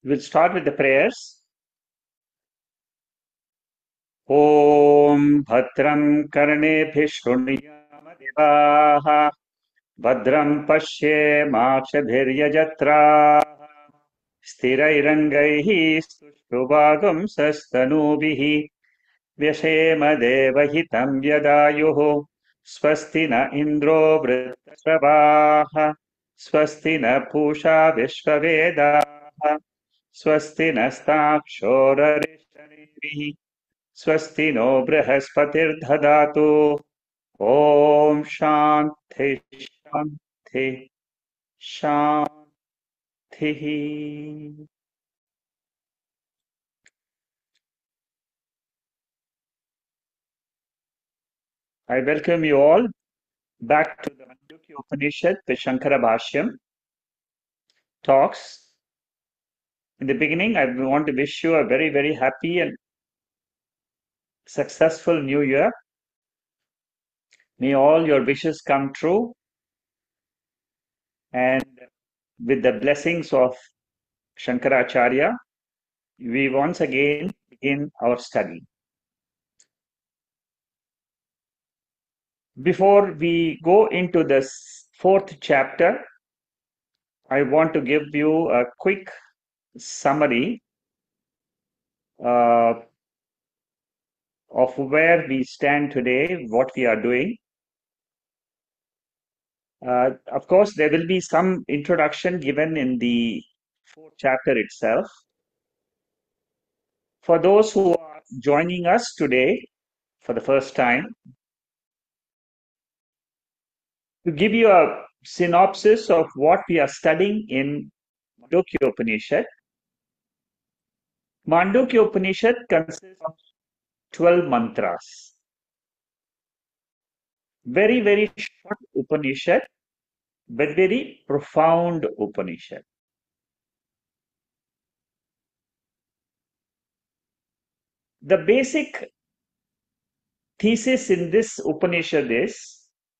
We'll start with the prayers. Om Bhadram Karneभिः शृणुयाम देवाः Bhadram पश्येमाक्षभिर्यजत्राः स्थिरैरङ्गैः सुष्ठुवागुंसस्तनूभिः व्यशेम देवहितं यदायुः स्वस्ति न इन्द्रो वृद्धश्रवाः स्वस्ति न पूषा विश्ववेदाः स्वस्ति नस्ताक्षोररिष्टनेमिः स्वस्ति नो बृहस्पतिर्दधातु ॐ शान्ति शान्ति शान्तिः. I welcome you all back to the Mandukya Upanishad, the Shankara Bhashyam talks. In the beginning, I want to wish you a very, very happy and successful new year. May all your wishes come true, and with the blessings of Shankaracharya, we once again begin our study. Before we go into the fourth chapter, I want to give you a quick summary of where we stand today, what we are doing. Of course, there will be some introduction given in the fourth chapter itself. For those who are joining us today for the first time, to give you a synopsis of what we are studying in Mandukya Upanishad. Mandukya Upanishad consists of 12 mantras. Very, very short Upanishad, but very profound Upanishad. The basic thesis in this Upanishad is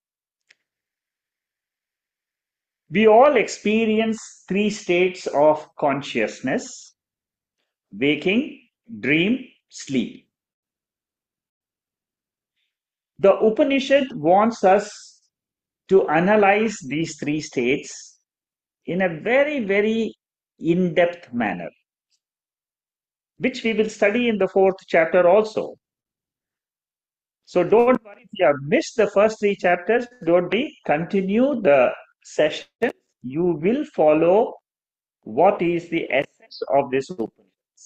we all experience three states of consciousness: waking, dream, sleep. The Upanishad wants us to analyze these three states in a very, very in-depth manner, which we will study in the fourth chapter also. So don't worry if you have missed the first three chapters, don't be. Continue the session. You will follow what is the essence of this Upanishad.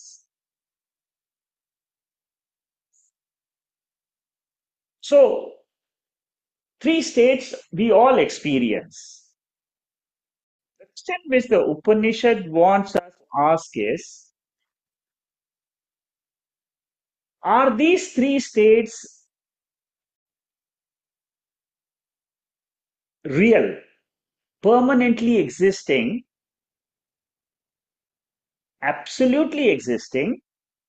So, three states we all experience. The question which the Upanishad wants us to ask is, are these three states real, permanently existing, absolutely existing,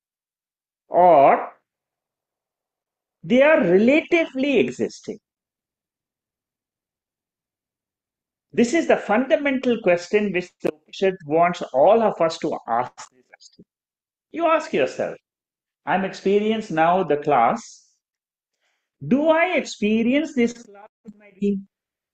or they are relatively existing? This is the fundamental question which the Upanishad wants all of us to ask. You ask yourself, I'm experiencing now the class. Do I experience this class in my dream?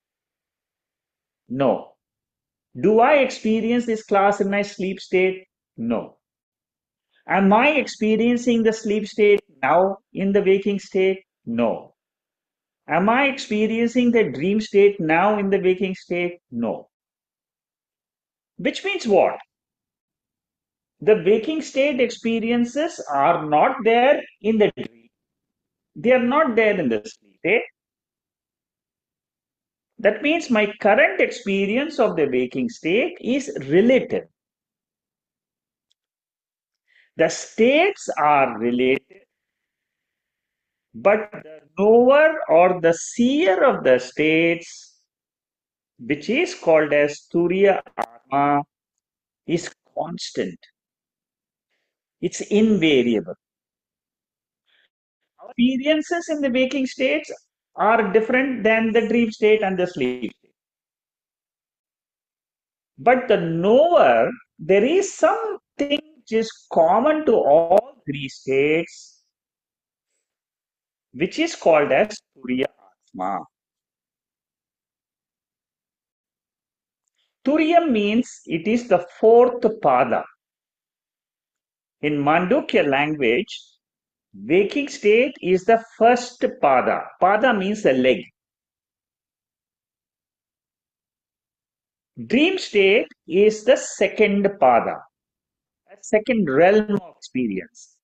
No. Do I experience this class in my sleep state? No. Am I experiencing the sleep state now in the waking state? No. Am I experiencing the dream state now in the waking state? No. Which means what? The waking state experiences are not there in the dream. They are not there in the sleep state. That means my current experience of the waking state is relative. The states are related, but the knower or the seer of the states, which is called as Turiya Atma, is constant. It's invariable. Our experiences in the waking states are different than the dream state and the sleep state. But the knower, there is some thing which is common to all three states, which is called as Turiya Atma. Turiya means it is the fourth pada. In Mandukya language, waking state is the first pada. Pada means a leg. Dream state is the second pada, a second realm of experience.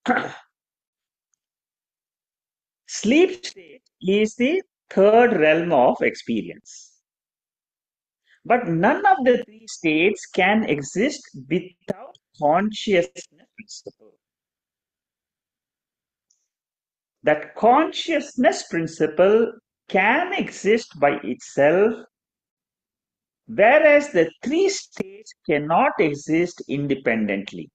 Sleep state is the third realm of experience. But none of the three states can exist without consciousness principle. That consciousness principle can exist by itself, whereas the three states cannot exist independently.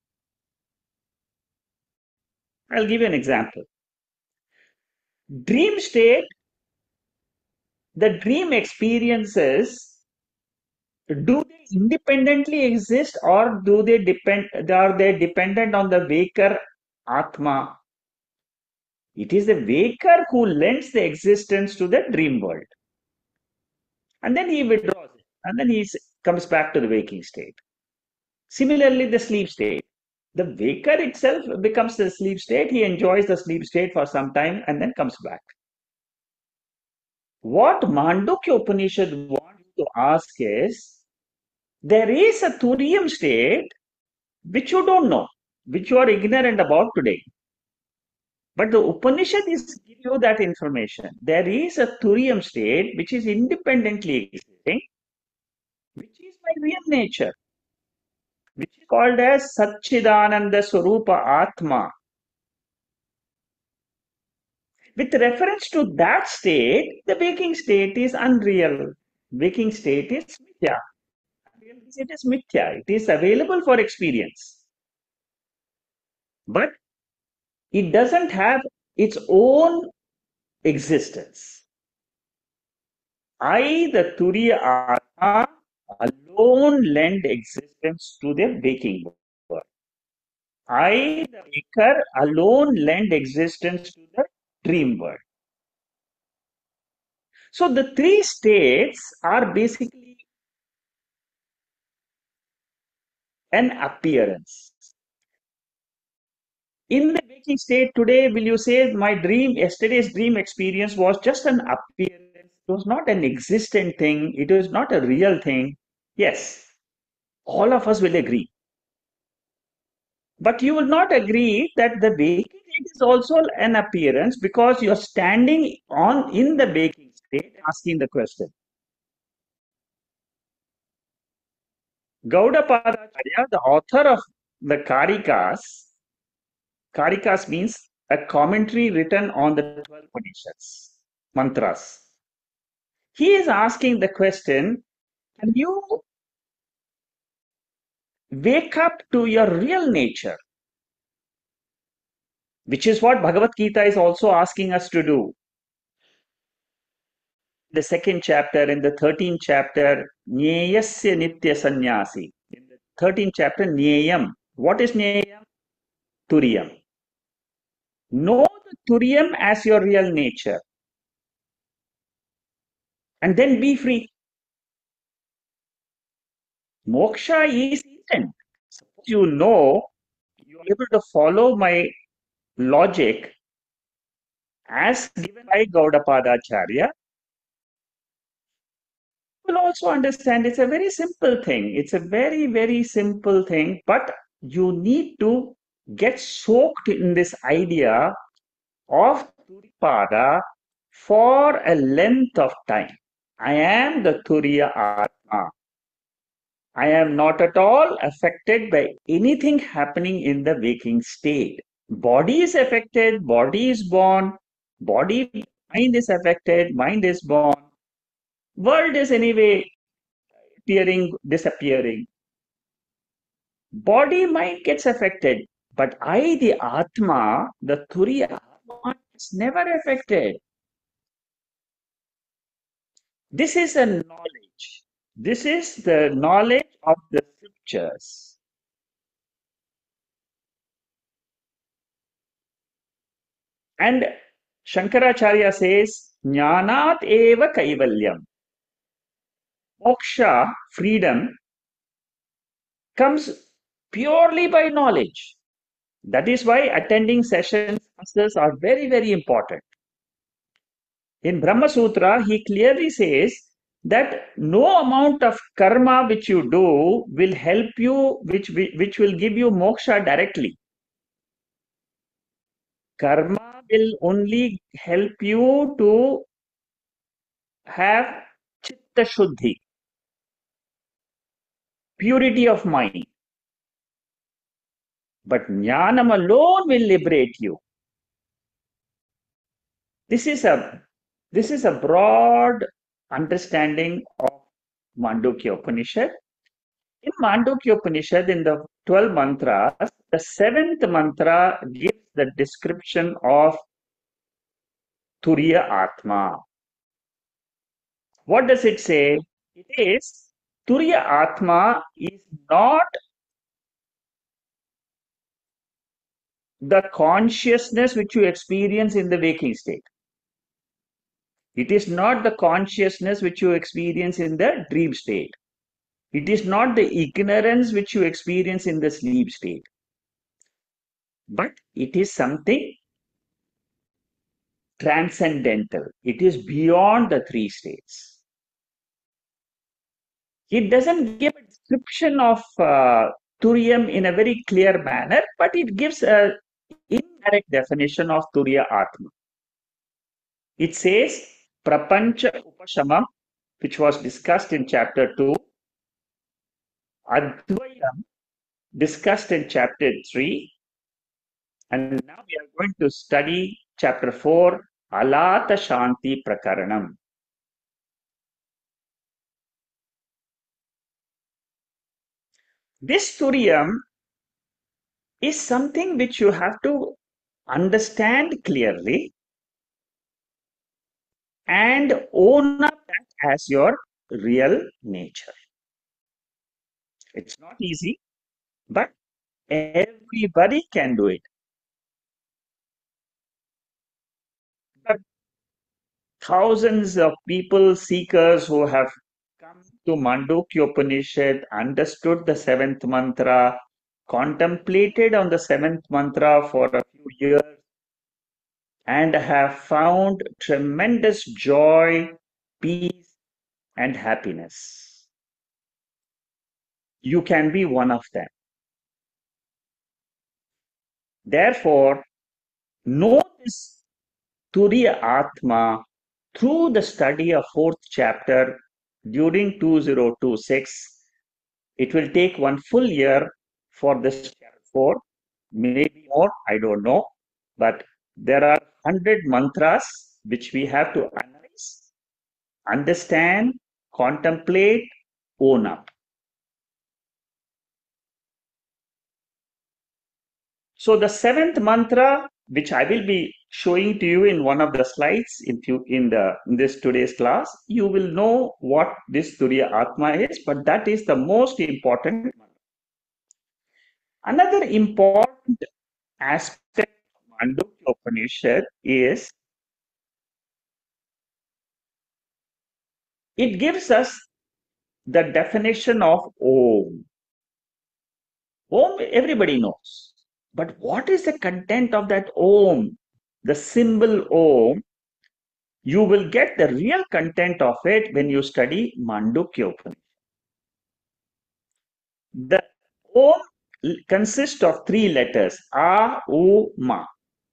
I'll give you an example. Dream state, the dream experiences, do they independently exist, or are they dependent on the waker Atma? It is the waker who lends the existence to the dream world. And then he withdraws it. And then he comes back to the waking state. Similarly, the sleep state. The waker itself becomes the sleep state. He enjoys the sleep state for some time and then comes back. What Mandukya Upanishad wants to ask is, there is a Turiyam state which you don't know, which you are ignorant about today. But the Upanishad is give you that information. There is a Turiyam state which is independently existing, which is my real nature, which is called as Satchidananda Swarupa Atma. With reference to that state, the waking state is unreal. Waking state is mithya. Unreal state is mithya. It is available for experience. But it doesn't have its own existence. I, the Turiya Atma, alone lend existence to the waking world. I, the waker, alone lend existence to the dream world. So the three states are basically an appearance. In the waking state today, will you say my yesterday's dream experience was just an appearance? It was not an existent thing. It was not a real thing. Yes, all of us will agree. But you will not agree that the waking state is also an appearance, because you're standing on in the waking state asking the question. Gaudapadacharya, the author of the Karikas means a commentary written on the 12 Upanishads, mantras. He is asking the question, can you wake up to your real nature? Which is what Bhagavad Gita is also asking us to do. The second chapter, in the 13th chapter, Nyeyasya Nitya Sannyasi. In the 13th chapter, Nyeyam. What is Nyeyam? Turiyam. Know the Turiyam as your real nature. And then be free. Moksha is instant. Suppose you know, you are able to follow my logic as given by Gaudapadacharya, will also understand it's a very simple thing. It's a very, very simple thing, but you need to get soaked in this idea of Turipada for a length of time. I am the Turiya Atma. I am not at all affected by anything happening in the waking state. Body is affected, body is born, mind is affected, mind is born. World is anyway appearing, disappearing. Body, mind gets affected. But I, the Atma, the Turiya Atma, is never affected. This is a knowledge. This is the knowledge of the scriptures. And Shankaracharya says, Jnanat eva kaivalyam. Moksha, freedom, comes purely by knowledge. That is why attending sessions classes are very, very important. In Brahma Sutra, he clearly says that no amount of karma which you do will help you, which will give you moksha directly. Karma will only help you to have chitta shuddhi, purity of mind. But jnanam alone will liberate you. This is a broad understanding of Mandukya Upanishad. In Mandukya Upanishad, in the 12 mantras, the seventh mantra gives the description of Turiya Atma. What does it say? It is Turiya Atma is not the consciousness which you experience in the waking state. It is not the consciousness which you experience in the dream state. It is not the ignorance which you experience in the sleep state. But it is something transcendental. It is beyond the three states. It doesn't give a description of Turiyam in a very clear manner, but it gives an indirect definition of Turiya Atma. It says Prapancha Upashamam, which was discussed in chapter 2, Advayam, discussed in chapter 3, and now we are going to study chapter 4, Alata Shanti Prakaranam. This Turiyam is something which you have to understand clearly and own up that as your real nature. It's not easy, but everybody can do it. But thousands of people, seekers who have come to Mandukya Upanishad, understood the seventh mantra, contemplated on the seventh mantra for a few years, and have found tremendous joy, peace, and happiness. You can be one of them. Therefore, know this Turiya Atma through the study of fourth chapter during 2026. It will take one full year for this chapter 4, maybe more, I don't know. But there are 100 mantras which we have to analyze, understand, contemplate, own up. So the seventh mantra, which I will be showing to you in one of the slides in this today's class, you will know what this Turiya Atma is, but that is the most important mantra. Another important aspect of Mandukya Upanishad is it gives us the definition of Om. Om, everybody knows. But what is the content of that Om? The symbol Om, you will get the real content of it when you study Mandukya Upanishad. The Om consists of three letters, A, U, Ma.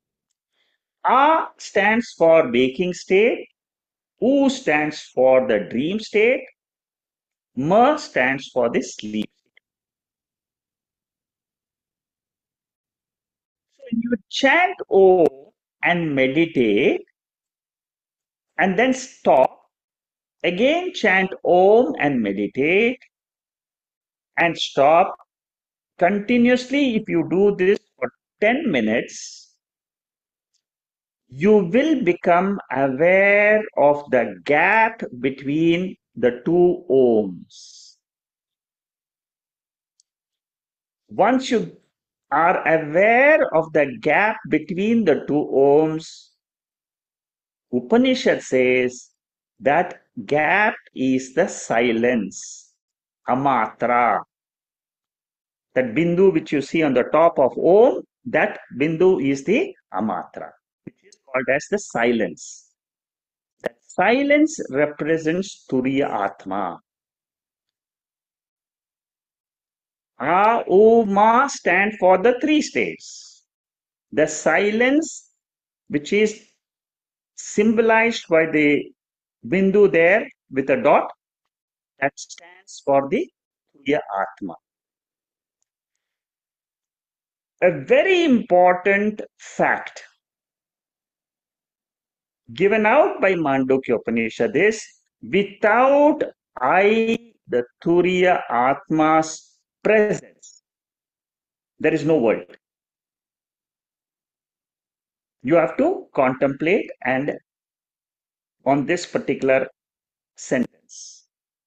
A stands for waking state, U stands for the dream state, Ma stands for the sleep state. So when you chant Om and meditate and then stop, again chant Om and meditate and stop. Continuously, if you do this for 10 minutes, you will become aware of the gap between the two Oms. Once you are aware of the gap between the two Oms, Upanishad says that gap is the silence, amatra. That bindu which you see on the top of Om, that bindu is the amatra, which is called as the silence. That silence represents Turiya Atma. A, O, Ma stand for the three states. The silence, which is symbolized by the bindu there with a dot, that stands for the Turiya Atma. A very important fact given out by Mandukya Upanishad is without I, the Turiya Atma's presence, there is no world. You have to contemplate and on this particular sentence.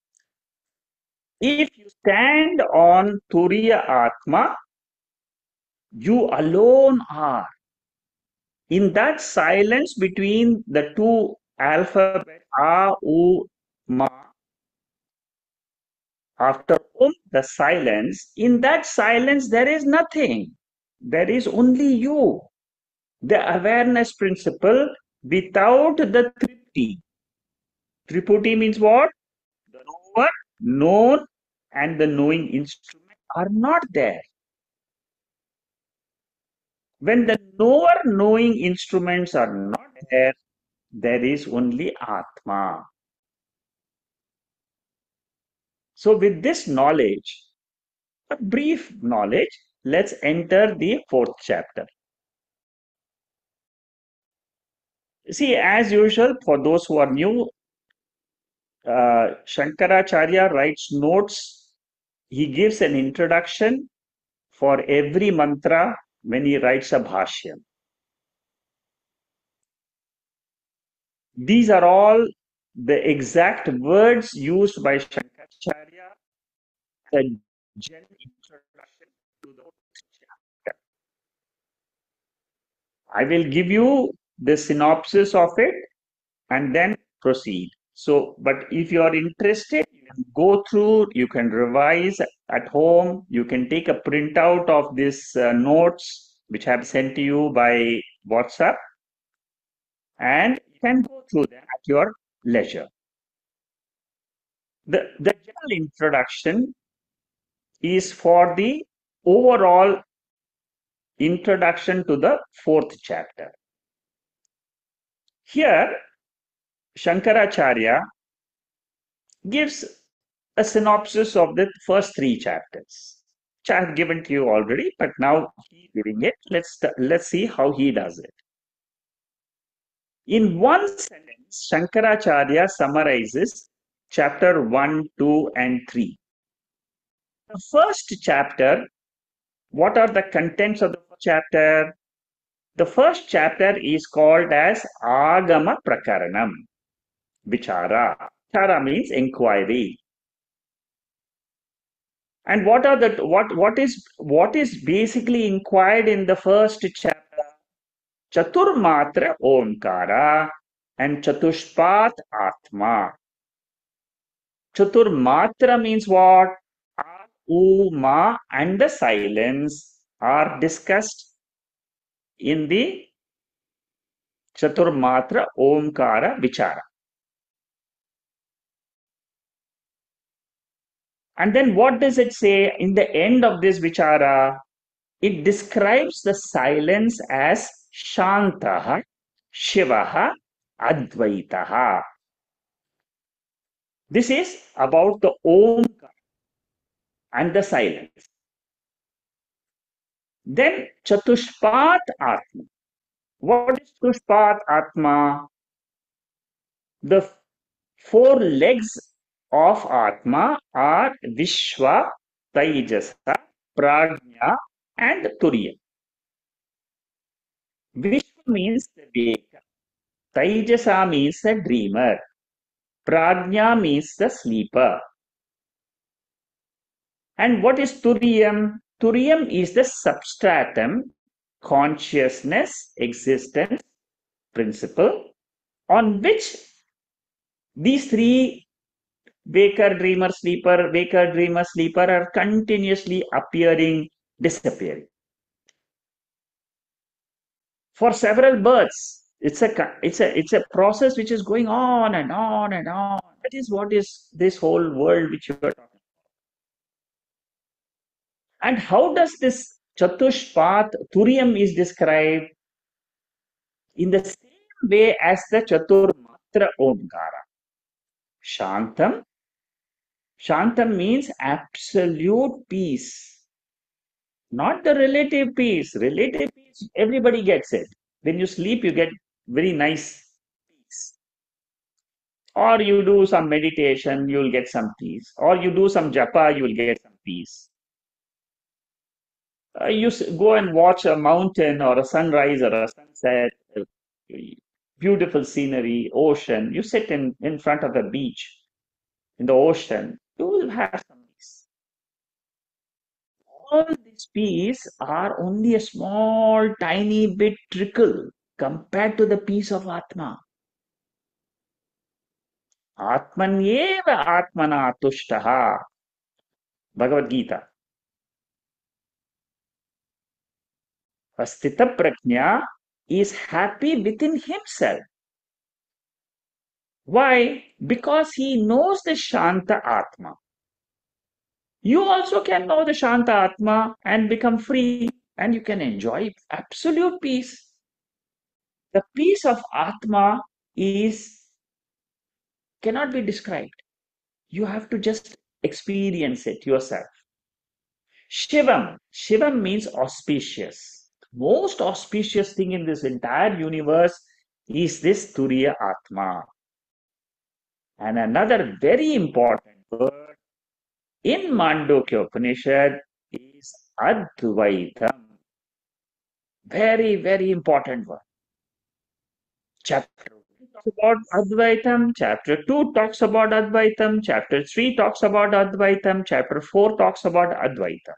If you stand on Turiya Atma, you alone are. In that silence between the two alphabets, A, U, Ma, after the silence, in that silence there is nothing. There is only you. The awareness principle without the Tripti. Triputi means what? The knower, known, and the knowing instrument are not there. When the knower, knowing instruments are not there is only Atma. So with this knowledge, a brief knowledge, let's enter the fourth chapter. See, as usual, for those who are new, Shankaracharya writes notes. He gives an introduction for every mantra when he writes a bhashyam. These are all the exact words used by Shankaracharya, the general introduction to the chapter. I will give you the synopsis of it and then proceed. So, but if you are interested, you can go through, you can revise at home, you can take a printout of these notes which I have sent to you by WhatsApp, and you can go through them at your leisure. The general introduction is for the overall introduction to the fourth chapter. Here, Shankaracharya gives a synopsis of the first three chapters, which I have given to you already, but now he's giving it. Let's see how he does it. In one sentence, Shankaracharya summarizes chapter 1, 2, and 3. The first chapter, what are the contents of the chapter? The first chapter is called as Agama Prakaranam, Vichara. Vichara means inquiry. And what is basically inquired in the first chapter? Chaturmatra Omkara and Chatushpat Atma. Chaturmatra means what? A, U, Ma, and the silence are discussed in the Chaturmatra Omkara Vichara. And then what does it say in the end of this Vichara? It describes the silence as Shantaha, Shivaha, Advaitaha. This is about the Omkara and the silence. Then Chatushpat Atma. What is Chatushpat Atma? The four legs of Atma are Vishwa, Taijasa, Prajna, and Turiya. Vishwa means the waker. Taijasa means the dreamer. Prajna means the sleeper. And what is Turiyam? Turium is the substratum, consciousness, existence, principle, on which these three waker, dreamer, sleeper are continuously appearing, disappearing. For several births, it's a process which is going on and on and on. That is what is this whole world which you are talking. And how does this Chatushpath Turiam is described? In the same way as the Chaturmatra Omkara. Shantam. Shantam means absolute peace, not the relative peace. Relative peace, everybody gets it. When you sleep, you get very nice peace. Or you do some meditation, you'll get some peace. Or you do some japa, you'll get some peace. Go and watch a mountain or a sunrise or a sunset, beautiful scenery, ocean. You sit in front of a beach in the ocean, you will have some peace. All these peace are only a small, tiny bit trickle compared to the peace of Atma. Atmanyeva Atmana Tushtaha. Bhagavad Gita. Astita Prajna is happy within himself. Why? Because he knows the Shanta Atma. You also can know the Shanta Atma and become free, and you can enjoy absolute peace. The peace of Atma is cannot be described. You have to just experience it yourself. Shivam. Shivam means auspicious. Most auspicious thing in this entire universe is this Turiya Atma. And another very important word in Mandukya Upanishad is Advaitam. Very, very important word. Chapter 1 talks about Advaitam, chapter 2 talks about Advaitam, chapter 3 talks about Advaitam, chapter 4 talks about Advaitam.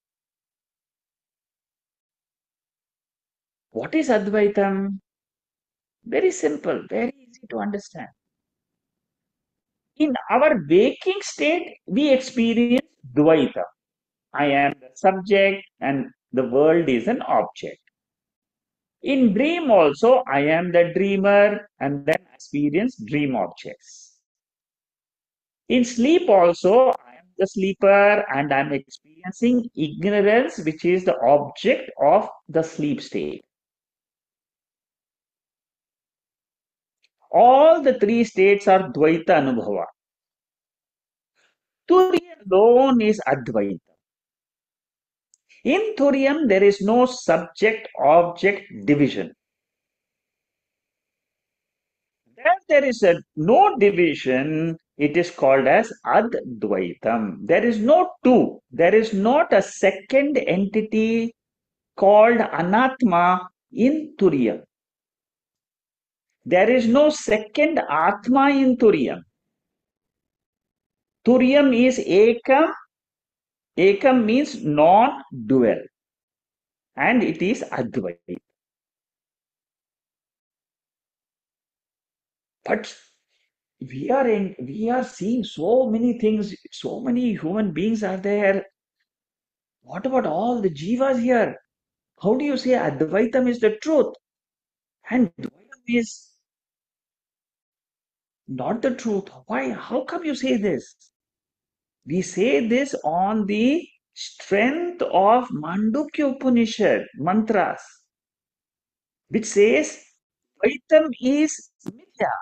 What is Advaitam? Very simple, very easy to understand. In our waking state, we experience Dvaita. I am the subject and the world is an object. In dream also, I am the dreamer and then experience dream objects. In sleep also, I am the sleeper and I'm experiencing ignorance, which is the object of the sleep state. All the three states are Dvaita Anubhava. Turiya alone is Advaita. In Turiyam, there is no subject-object division. There is no division, it is called as Advaitam. There is no two. There is not a second entity called Anatma in Turiyam. There is no second Atma in Turiyam. Turiyam is Ekam. Ekam means non-dual. And it is Advaita. But we are seeing so many things, so many human beings are there. What about all the jivas here? How do you say Advaitam is the truth and Dvaitam is not the truth? Why? How come you say this? We say this on the strength of Mandukya Upanishad mantras, which says Dvaitam is mithya.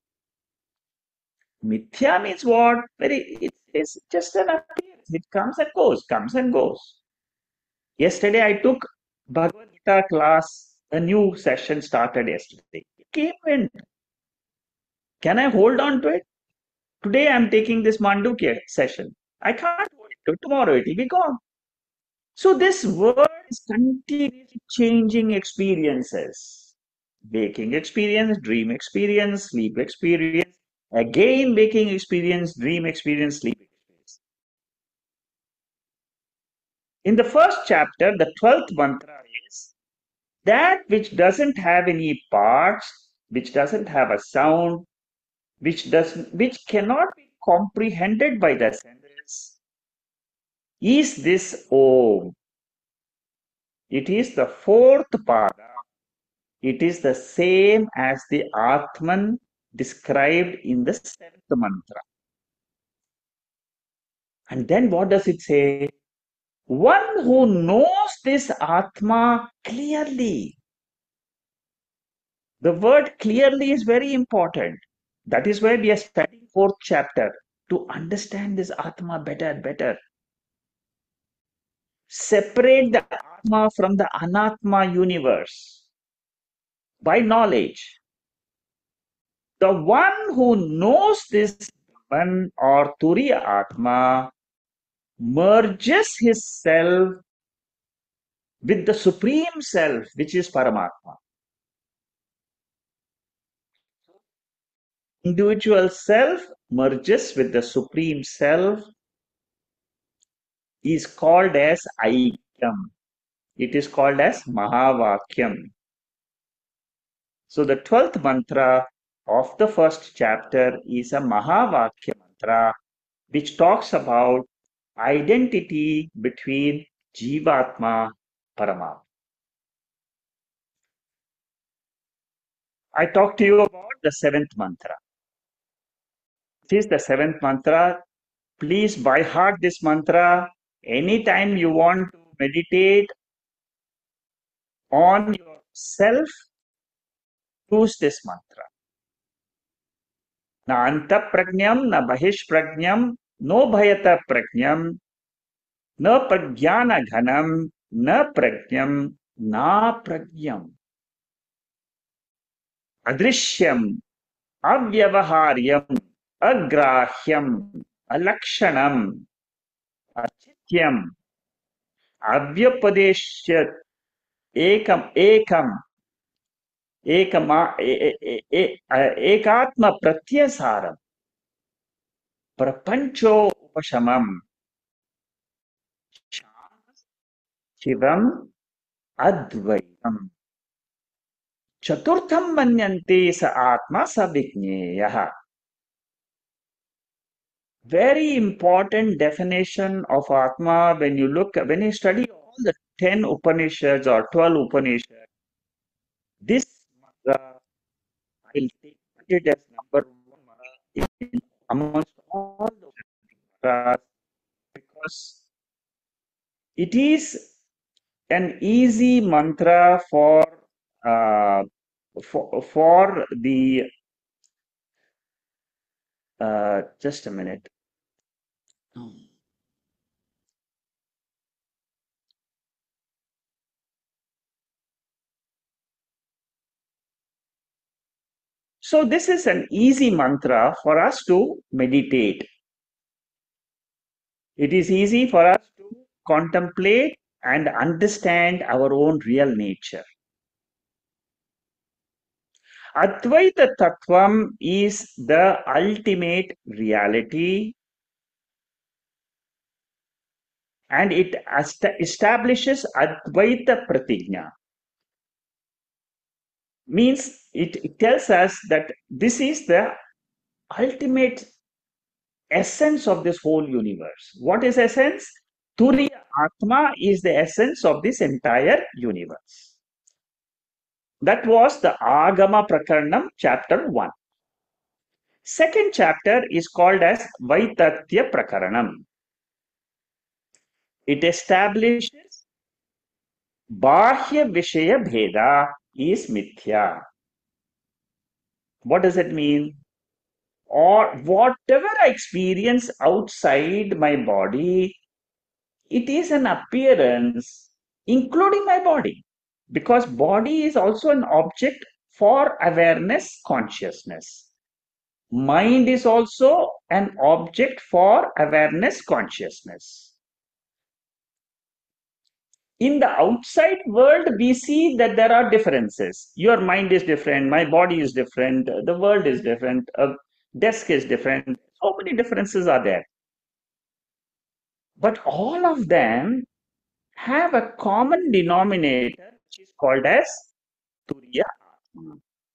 Mithya means what? It's just an appearance. It comes and goes, comes and goes. Yesterday I took Bhagavad Gita class. A new session started yesterday. It came in. Can I hold on to it? Today I'm taking this Mandukya session. I can't hold it to tomorrow. It will be gone. So this world is continuously changing experiences. Waking experience, dream experience, sleep experience, again waking experience, dream experience, sleep experience. In the first chapter, the 12th mantra is that which doesn't have any parts, which doesn't have a sound, which cannot be comprehended by the senses, is this Om. It is the fourth pada. It is the same as the Atman described in the seventh mantra. And then what does it say? One who knows this Atma clearly. The word clearly is very important. That is why we are studying fourth chapter to understand this Atma better and better. Separate the Atma from the Anatma universe by knowledge. The one who knows this Brahman or Turiya Atma merges his self with the Supreme Self, which is Paramatma. Individual self merges with the Supreme Self is called as Aikyam. It is called as Mahavakyam. So the 12th mantra of the first chapter is a Mahavakya mantra which talks about identity between Jivatma Paramatma. I talked to you about the seventh mantra. This is the seventh mantra. Please by heart this mantra. Anytime you want to meditate on yourself, use this mantra. Na anta pragnam, na bahish pragnam, no bhayata pragnam, na pragyana ghanam, na pragyam, na pragyam. Adrishyam, avyavaharyam, agrahyam, alakshanam, achityam, avyapadeshyat, ekam, ekatma pratyasaram, prapancho upashamam, shivam advaitam. Chaturtham manyante sa atma savijñeyah. Very important definition of Atma when you study all the 10 Upanishads or 12 Upanishads. This mantra I will take it as number one amongst all the mantras because it is an easy mantra for the just a minute. So this is an easy mantra for us to meditate. It is easy for us to contemplate and understand our own real nature. Advaita Tattvam is the ultimate reality and it establishes Advaita Pratigna. Means it tells us that this is the ultimate essence of this whole universe. What is essence? Turiya Atma is the essence of this entire universe. That was the Agama Prakaranam, chapter 1. Second chapter is called as Vaitatya Prakaranam. It establishes Bahya Vishaya Bheda is Mithya. What does it mean? Or whatever I experience outside my body, it is an appearance, including my body, because body is also an object for awareness, consciousness. Mind is also an object for awareness, consciousness. In the outside world, we see that there are differences. Your mind is different, my body is different, the world is different, a desk is different. So many differences are there. But all of them have a common denominator which is called as Turiya Atma.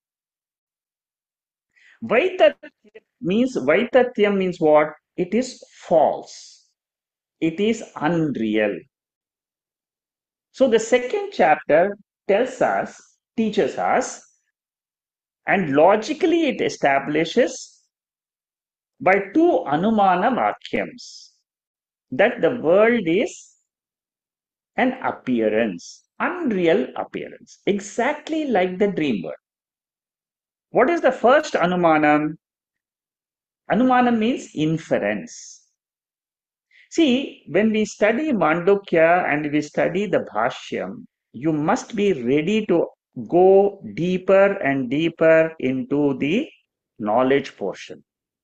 Vaitatyam means what? It is false. It is unreal. So the second chapter teaches us, and logically it establishes by two Anumana Vakyams that the world is an appearance, unreal appearance, exactly like the dream world. What is the first Anumanam? Anumanam means inference. See, when we study Mandukya and we study the Bhashyam, you must be ready to go deeper and deeper into the knowledge portion.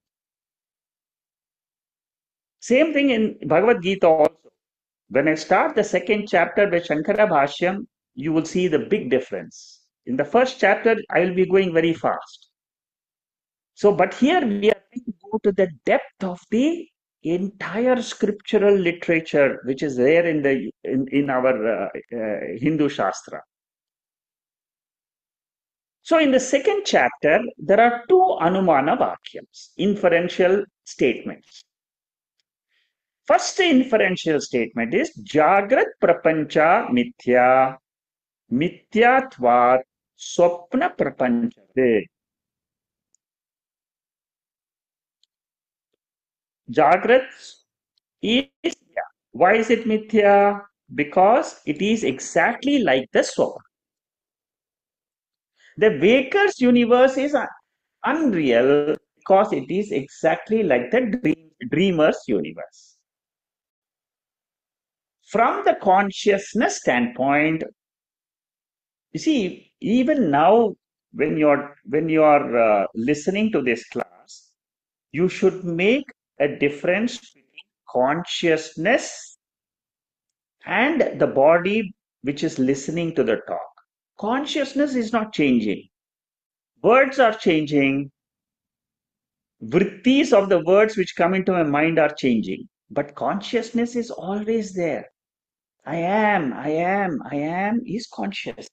Same thing in Bhagavad Gita also. When I start the second chapter with Shankara Bhashyam, you will see the big difference. In the first chapter, I will be going very fast. So, but here we are going to go to the depth of the entire scriptural literature which is there in our Hindu Shastra. So, in the second chapter, there are two Anumana Vakyams, inferential statements. First inferential statement is Jagrat Prapancha Mithya, Mithyatvat Swapna Prapanchate. Jagrat is, why is it Mithya? Because it is exactly like the Swapna. The Waker's universe is unreal because it is exactly like the dreamer's universe. From the consciousness standpoint, you see, even now when you're listening to this class, you should make a difference between consciousness and the body which is listening to the talk. Consciousness is not changing. Words are changing. Vrittis of the words which come into my mind are changing. But consciousness is always there. I am is consciousness.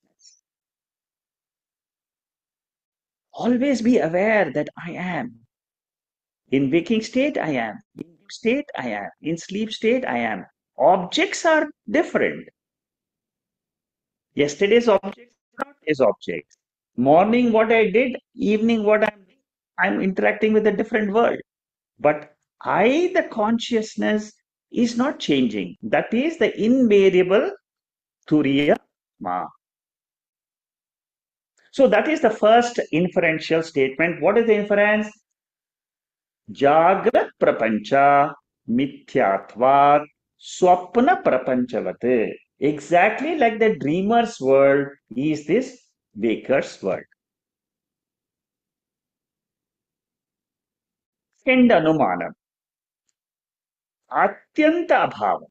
Always be aware that I am. In waking state, I am. In deep state, I am. In sleep state, I am. Objects are different. Yesterday's objects are not today's objects. Morning, what I did, evening, what I'm interacting with a different world. But I, the consciousness, is not changing. That is the invariable Turiya Ma. So that is the first inferential statement. What is the inference? Jagrat prapancha mithyatvat swapna prapanchavat. Exactly like the dreamer's world is this waker's world. Second anumanam. Atyanta abhavam.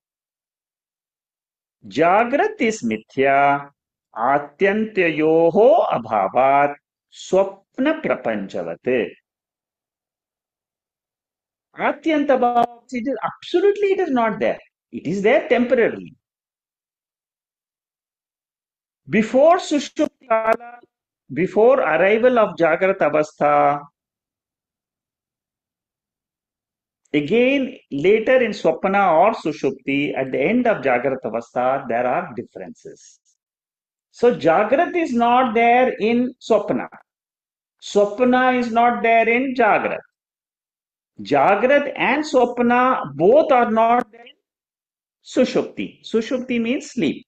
Jagrat is mithya. Atyantyoho abhavat swapna prapanchavat. Atyanta abhavam, it is absolutely it is not there. It is there temporarily. Before Sushupti Kala, before arrival of Jagrat Avastha, again later in Swapana or Sushupti, at the end of Jagrat Avastha, there are differences. So Jagrat is not there in Swapana. Swapana is not there in Jagrat. Jagrat and Swapana both are not there in Sushupti. Sushupti means sleep.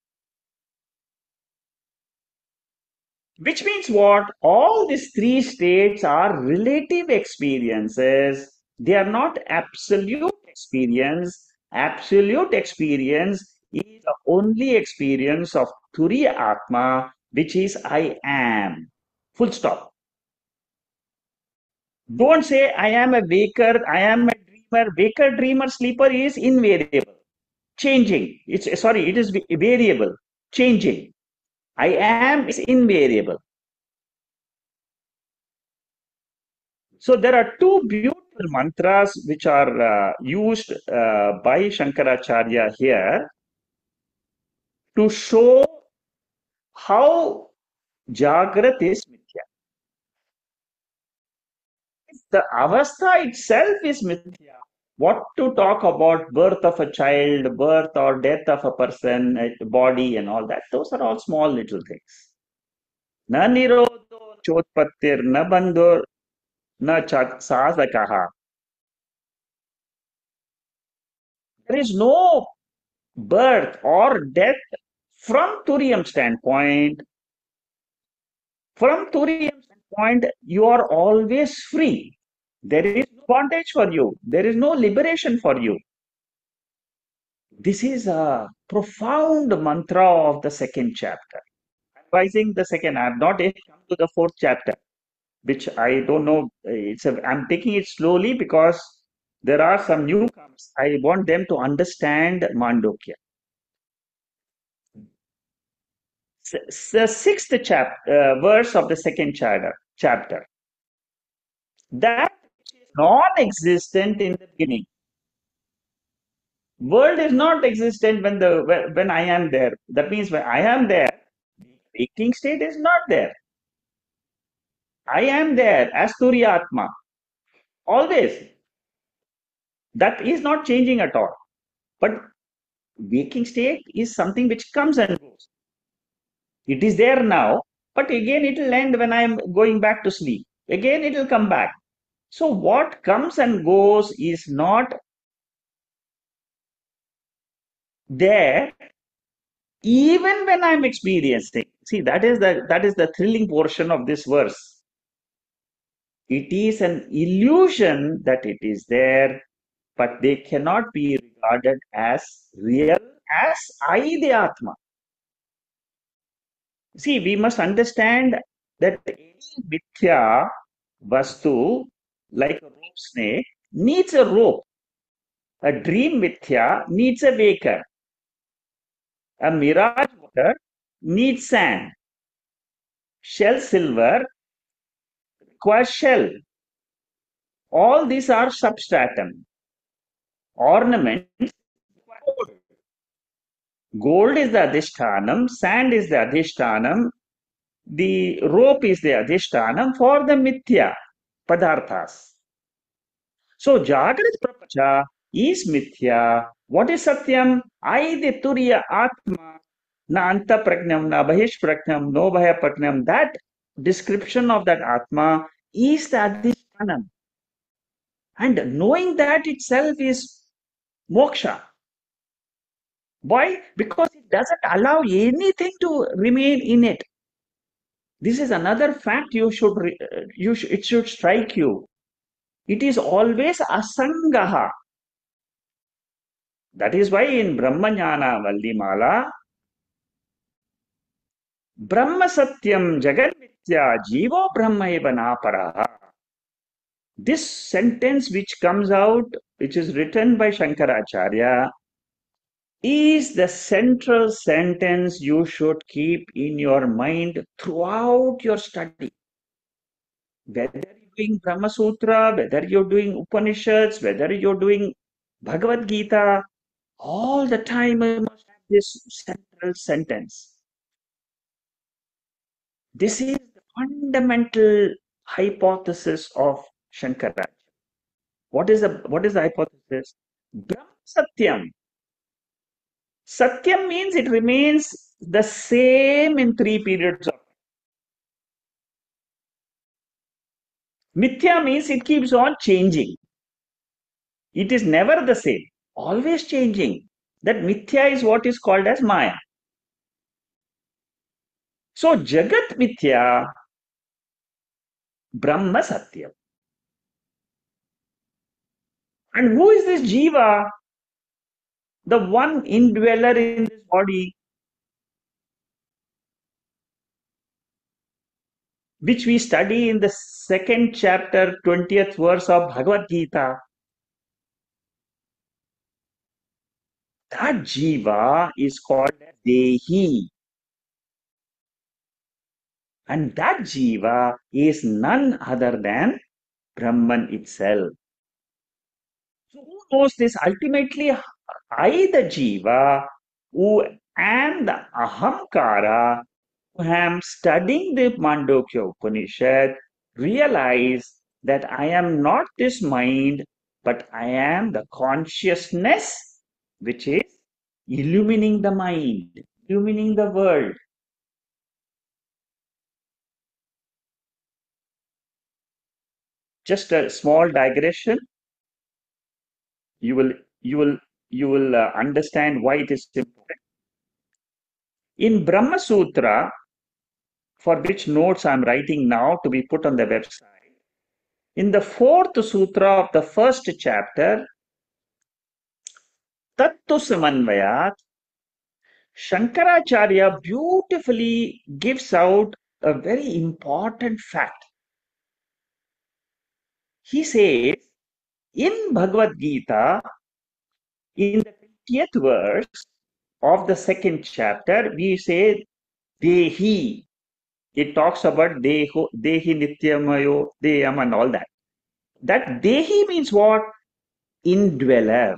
Which means what? All these three states are relative experiences. They are not absolute experience. Absolute experience is the only experience of Turiya Atma, which is I am. Full stop. Don't say I am a waker, I am a dreamer. Waker, dreamer, sleeper is invariable, changing. It is variable, changing. I am is invariable. So there are two beautiful mantras which are used by Shankaracharya here. to show how Jagrat is Mithya. The avastha itself is Mithya. What to talk about birth of a child, birth or death of a person, a body, and all that? Those are all small little things. Na nirodho chotpattir, na bandhur, na sadhakaha. There is no birth or death from Turiam standpoint. From Turiam standpoint, you are always free. There is no bondage for you. There is no liberation for you. This is a profound mantra of the second chapter. I'm revising the second. I have not yet come to the fourth chapter, which I don't know. I'm taking it slowly because there are some newcomers. I want them to understand Mandukya. The sixth verse of the second chapter. That which is non-existent in the beginning. World is not existent when I am there. That means when I am there, the waking state is not there. I am there as Turyatma. Always. That is not changing at all. But waking state is something which comes and goes. It is there now, but again it will end when I am going back to sleep. Again it will come back. So what comes and goes is not there even when I'm experiencing. See, that is the thrilling portion of this verse. It is an illusion that it is there, but they cannot be regarded as real as I, the Atma. See, we must understand that any mithya vastu, like a rope snake, needs a rope. A dream mithya needs a waker. A mirage water needs sand. Shell silver requires shell. All these are substratum. Ornaments require gold. Gold is the adhishtanam, sand is the adhishtanam, the rope is the adhishtanam for the mithya padarthas. So Jagrat Prapacha is mithya. What is Satyam? I, the Turiya Atma, na anta pragnam, na bahish pragnam, no bhaya pragnam. That description of that Atma is the adhishtanam. And knowing that itself is moksha. Why? Because it doesn't allow anything to remain in it. This is another fact it should strike you. It is always asangaha. That is why in Brahmanyana Vallimala, Brahma Satyam Jagan Mithya Jivo Brahma eva naparaha. This sentence which comes out, which is written by Shankaracharya, is the central sentence you should keep in your mind throughout your study. Whether you're doing Brahma Sutra, whether you're doing Upanishads, whether you're doing Bhagavad Gita, all the time you must have this central sentence. This is the fundamental hypothesis of Shankaracharya. What is the hypothesis? Brahma Satyam. Satyam means it remains the same in 3 periods of time. Mithya means it keeps on changing. It is never the same, always changing. That Mithya is what is called as Maya. So Jagat Mithya, Brahma Satyam. And who is this Jiva? The one indweller in this body, which we study in the second chapter, 20th verse of Bhagavad Gita. That Jiva is called Dehi. And that Jiva is none other than Brahman itself. So who knows this? Ultimately, I, the Jiva, who And the Ahamkara, who am studying the Mandukya Upanishad, realize that I am not this mind, but I am the consciousness which is illumining the mind, illumining the world. Just a small digression. You will you will you will understand why it is important. In Brahma Sutra, for which notes I'm writing now to be put on the website, in the fourth sutra of the first chapter, Tattva Samanvayat, Shankaracharya beautifully gives out a very important fact. He says in Bhagavad Gita, in the 20th verse of the second chapter, we say Dehi. It talks about Dehi Nityamayo, Deyam and all that. That Dehi means what? Indweller.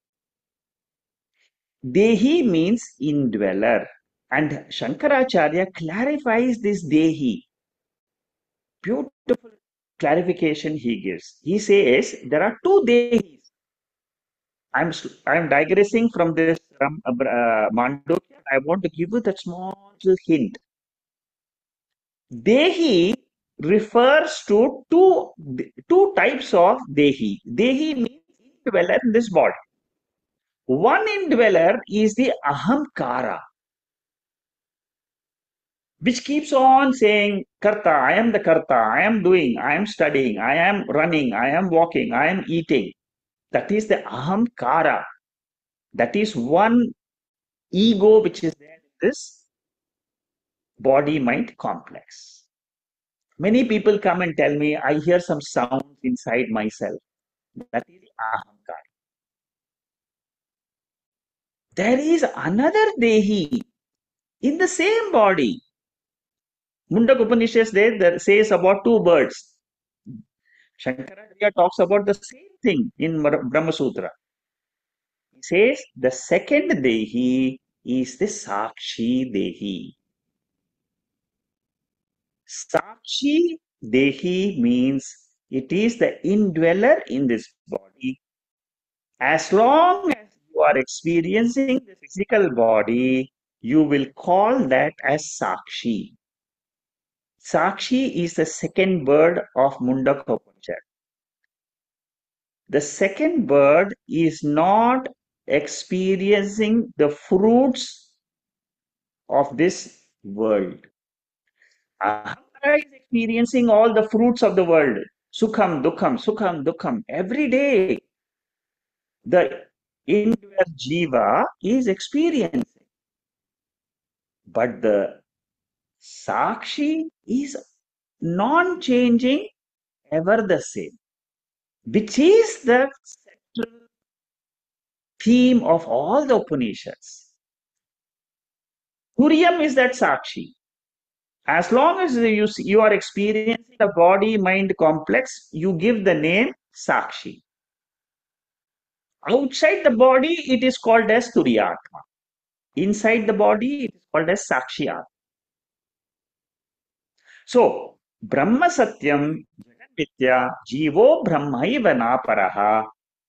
Dehi means indweller. And Shankaracharya clarifies this Dehi. Beautiful clarification he gives. He says there are two Dehis. I'm digressing from this Mandukya. I want to give you that small little hint. Dehi refers to two types of Dehi. Dehi means indweller in this body. One indweller is the Ahamkara, which keeps on saying, Karta, I am the Karta, I am doing, I am studying, I am running, I am walking, I am eating. That is the Ahamkara. That is one ego which is there in this body mind complex. Many people come and tell me, I hear some sounds inside myself. That is the Ahamkara. There is another Dehi in the same body. Mundak Upanishad there says about two birds. Shankaracharya talks about the same thing in Brahma Sutra. He says the second Dehi is the Sakshi Dehi. Sakshi Dehi means it is the indweller in this body. As long as you are experiencing the physical body, you will call that as Sakshi. Sakshi is the second bird of Mundaka Upanishad. The second bird is not experiencing the fruits of this world. Ahamkara is experiencing all the fruits of the world. Sukham, dukham. Every day, the individual jiva is experiencing. But the Sakshi is non-changing, ever the same, which is the central theme of all the Upanishads. Turyam is that Sakshi. As long as you are experiencing the body-mind complex, you give the name Sakshi. Outside the body, it is called as Turyatma. Inside the body, it is called as Sakshiyatma. So, Brahma Satyam Jagan Mitya Jivo Brahmaiva Naparaha.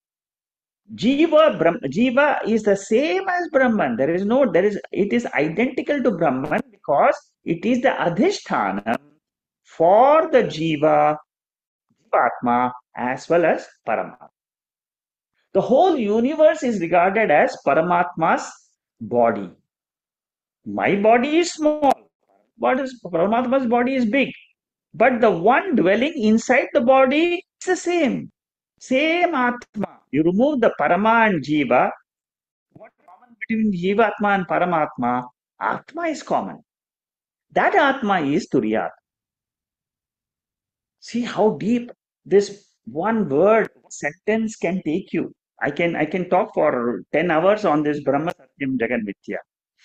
Jiva is the same as Brahman. It is identical to Brahman because it is the Adhishthanam for the Jivatma as well as Paramatma. The whole universe is regarded as Paramatma's body. My body is small. Paramatma's body is big. But the one dwelling inside the body is the same. Same Atma. You remove the Parama and Jiva. What is common between Jivatma and Paramatma? Atma is common. That Atma is Turiyat. See how deep this one word sentence can take you. I can talk for 10 hours on this Brahma Satyam Jagan Mithya.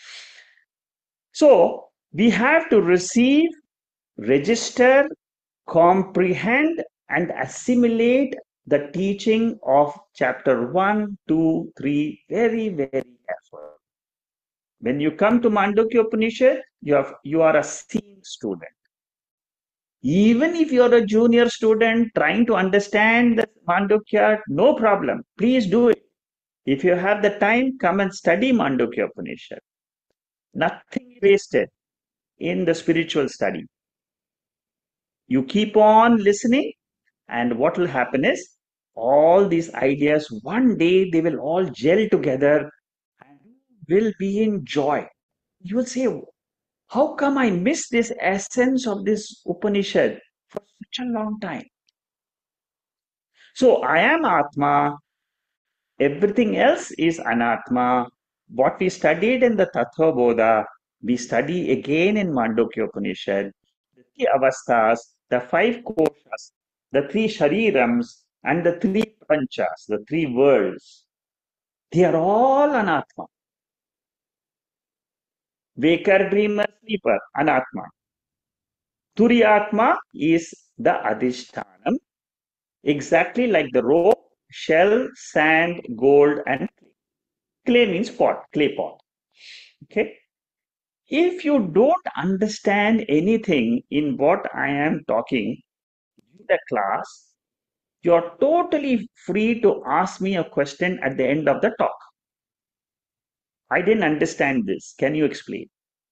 So we have to receive, register, comprehend, and assimilate the teaching of chapter 1, 2, 3 very, very carefully. When you come to Mandukya Upanishad, you are a seeing student. Even if you're a junior student trying to understand the Mandukya, no problem. Please do it. If you have the time, come and study Mandukya Upanishad. Nothing wasted in the spiritual study. You keep on listening, and what will happen is all these ideas, one day they will all gel together and will be in joy. You will say, how come I missed this essence of this Upanishad for such a long time? So I am Atma, everything else is Anatma. What we studied in the Tattva Bodha, we study again in Mandukya Upanishad. The three avasthas, the five koshas, the three sharirams, and the three panchas, the three worlds, they are all Anatma. Waker, dreamer, sleeper, Anatma. Turiyatma is the Adhishthanam, exactly like the rope, shell, sand, gold, and clay. Clay means pot, clay pot. Okay. If you don't understand anything in what I am talking in the class, you're totally free to ask me a question at the end of the talk. I didn't understand this. Can you explain?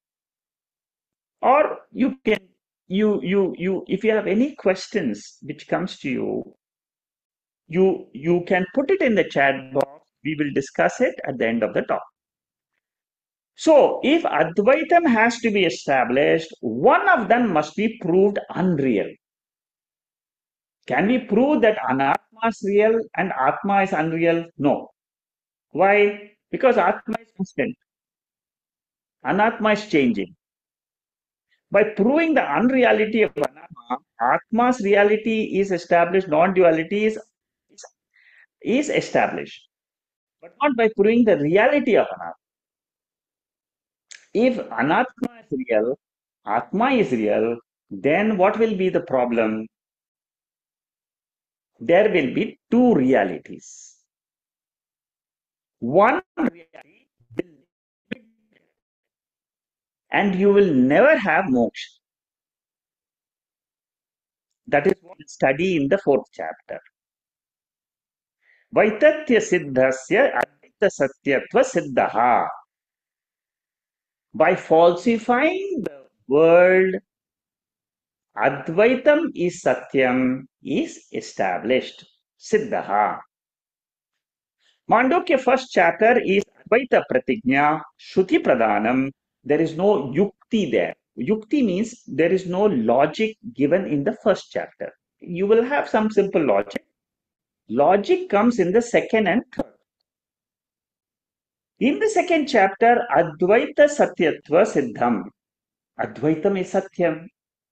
Or you can you if you have any questions which comes to you, you can put it in the chat box. We will discuss it at the end of the talk. So if Advaitam has to be established, one of them must be proved unreal. Can we prove that Anatma is real and Atma is unreal? No. Why? Because Atma is constant. Anatma is changing. By proving the unreality of Anatma, Atma's reality is established, non-duality is established. But not by proving the reality of Anatma. If Anatma is real, Atma is real, then what will be the problem? There will be two realities. One reality will, and you will never have moksha. That is what we study in the fourth chapter. Vaitatya siddhasya advaita satyatva siddhaha. By falsifying the world, Advaitam is Satyam is established. Siddhaha. Mandukya first chapter is Advaita Pratigna, Shruti Pradhanam. There is no yukti there. Yukti means there is no logic given in the first chapter. You will have some simple logic. Logic comes in the second and third. In the second chapter, Advaita Satyatva Siddham. Advaitam is Satyam.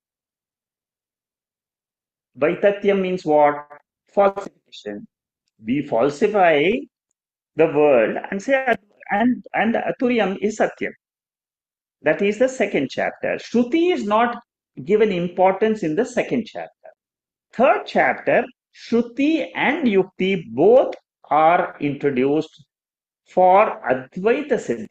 Vaitatyam means what? Falsification. We falsify the world and say and Turiyam is Satyam. That is the second chapter. Shruti is not given importance in the second chapter. Third chapter, Shruti and Yukti both are introduced for Advaita Siddhi.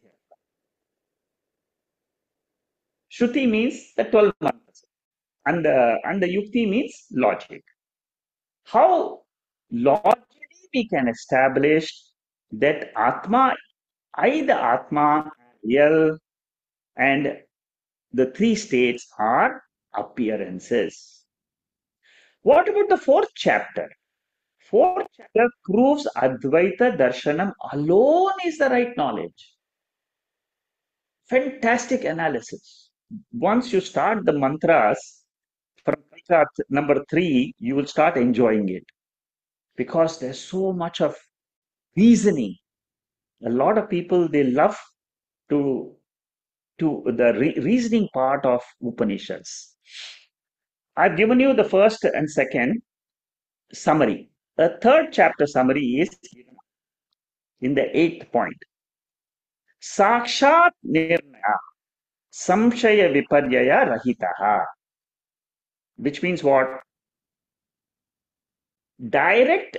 Shruti means the 12 months, and the Yukti means logic. How logically we can establish that Atma, I the Atma, real, and the three states are appearances. What about the fourth chapter? Fourth chapter proves Advaita Darshanam alone is the right knowledge. Fantastic analysis. Once you start the mantras from number 3, you will start enjoying it because there's so much of reasoning. A lot of people, they love to the reasoning part of Upanishads. I've given you the first and second summary. The third chapter summary is in the 8th point. Sakshat nirnaya samshaya viparyaya rahitaha. Which means what? Direct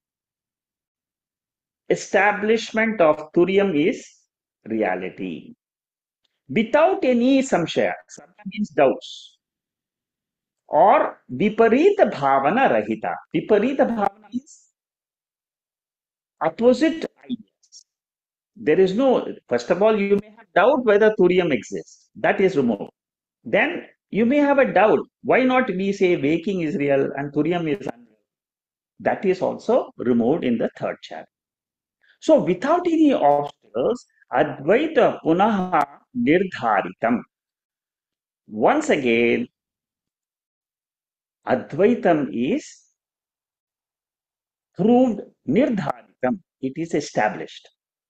establishment of Turiyam is reality. without any samshaya. Samshaya means doubts. Or viparita bhavana rahita. Viparita bhavana means opposite ideas. There is no, first of all, you may have doubt whether Turiam exists. That is removed. Then you may have a doubt. Why not we say waking is real and Turiam is unreal? That is also removed in the third chapter. So without any obstacles, Advaita Punaha Nirdharitam. Once again, Advaitam is proved Nirdharitam. It is established.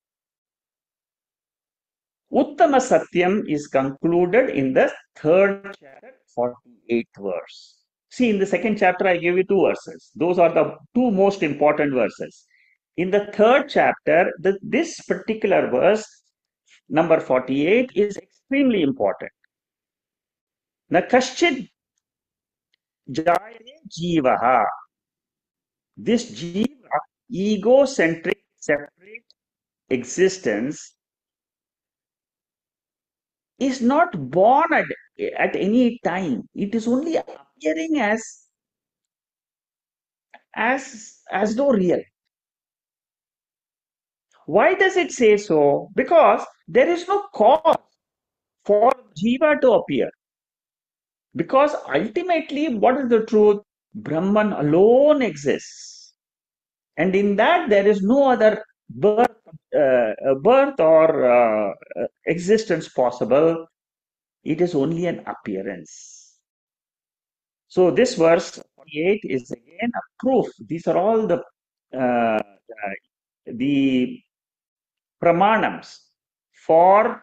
Uttama Satyam is concluded in the third chapter, 48th verse. See, in the second chapter, I gave you two verses. Those are the two most important verses. In the third chapter, this particular verse, number 48, is extremely important. Na kaschid jayate jivaha. This jiva, egocentric, separate existence, is not born at any time. It is only appearing as though real. Why does it say so? Because there is no cause for jiva to appear. Because ultimately, what is the truth? Brahman alone exists. And in that, there is no other birth or existence possible. It is only an appearance. So this verse 48 is again a proof. These are all the pramanams for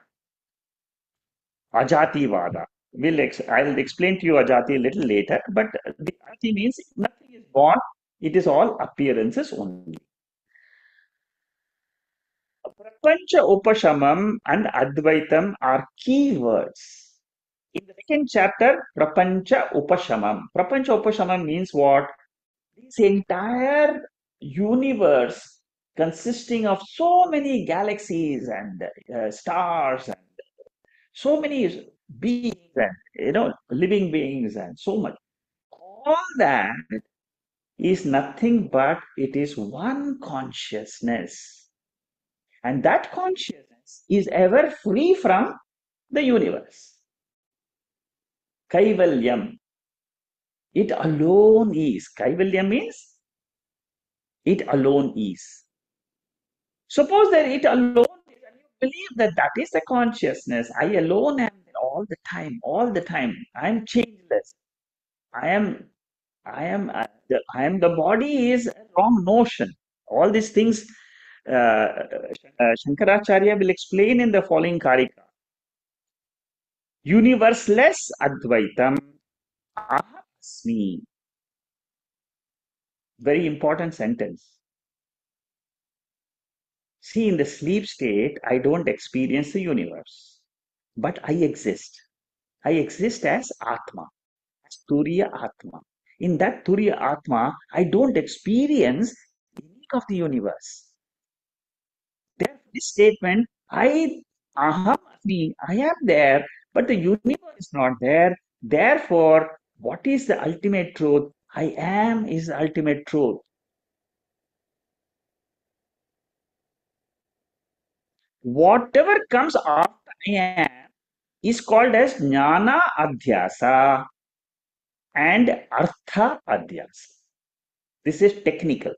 Ajativada. I'll explain to you Ajati a little later, but the Ajati means nothing is born, it is all appearances only. Prapancha Upashamam and Advaitam are key words. In the second chapter, Prapancha Upashamam. Prapancha Upashamam means what? This entire universe consisting of so many galaxies and stars and so many beings and living beings and so much. All that is nothing but it is one consciousness. And that consciousness is ever free from the universe. Kaivalyam. It alone is. Kaivalyam means it alone is. Suppose that it alone is, and you believe that that is the consciousness. I alone am all the time, all the time. I am changeless. I am the body is a wrong notion. All these things Shankaracharya will explain in the following Karika. Universeless Advaitam Ahasmi. Very important sentence. See, in the sleep state, I don't experience the universe, but I exist. I exist as Atma, as Turiya Atma. In that Turiya Atma, I don't experience any of the universe. Therefore, this statement, Aham Asmi, I am there, but the universe is not there. Therefore, what is the ultimate truth? I am is the ultimate truth. Whatever comes after I am is called as Jnana Adhyasa and Artha Adhyasa. This is technical.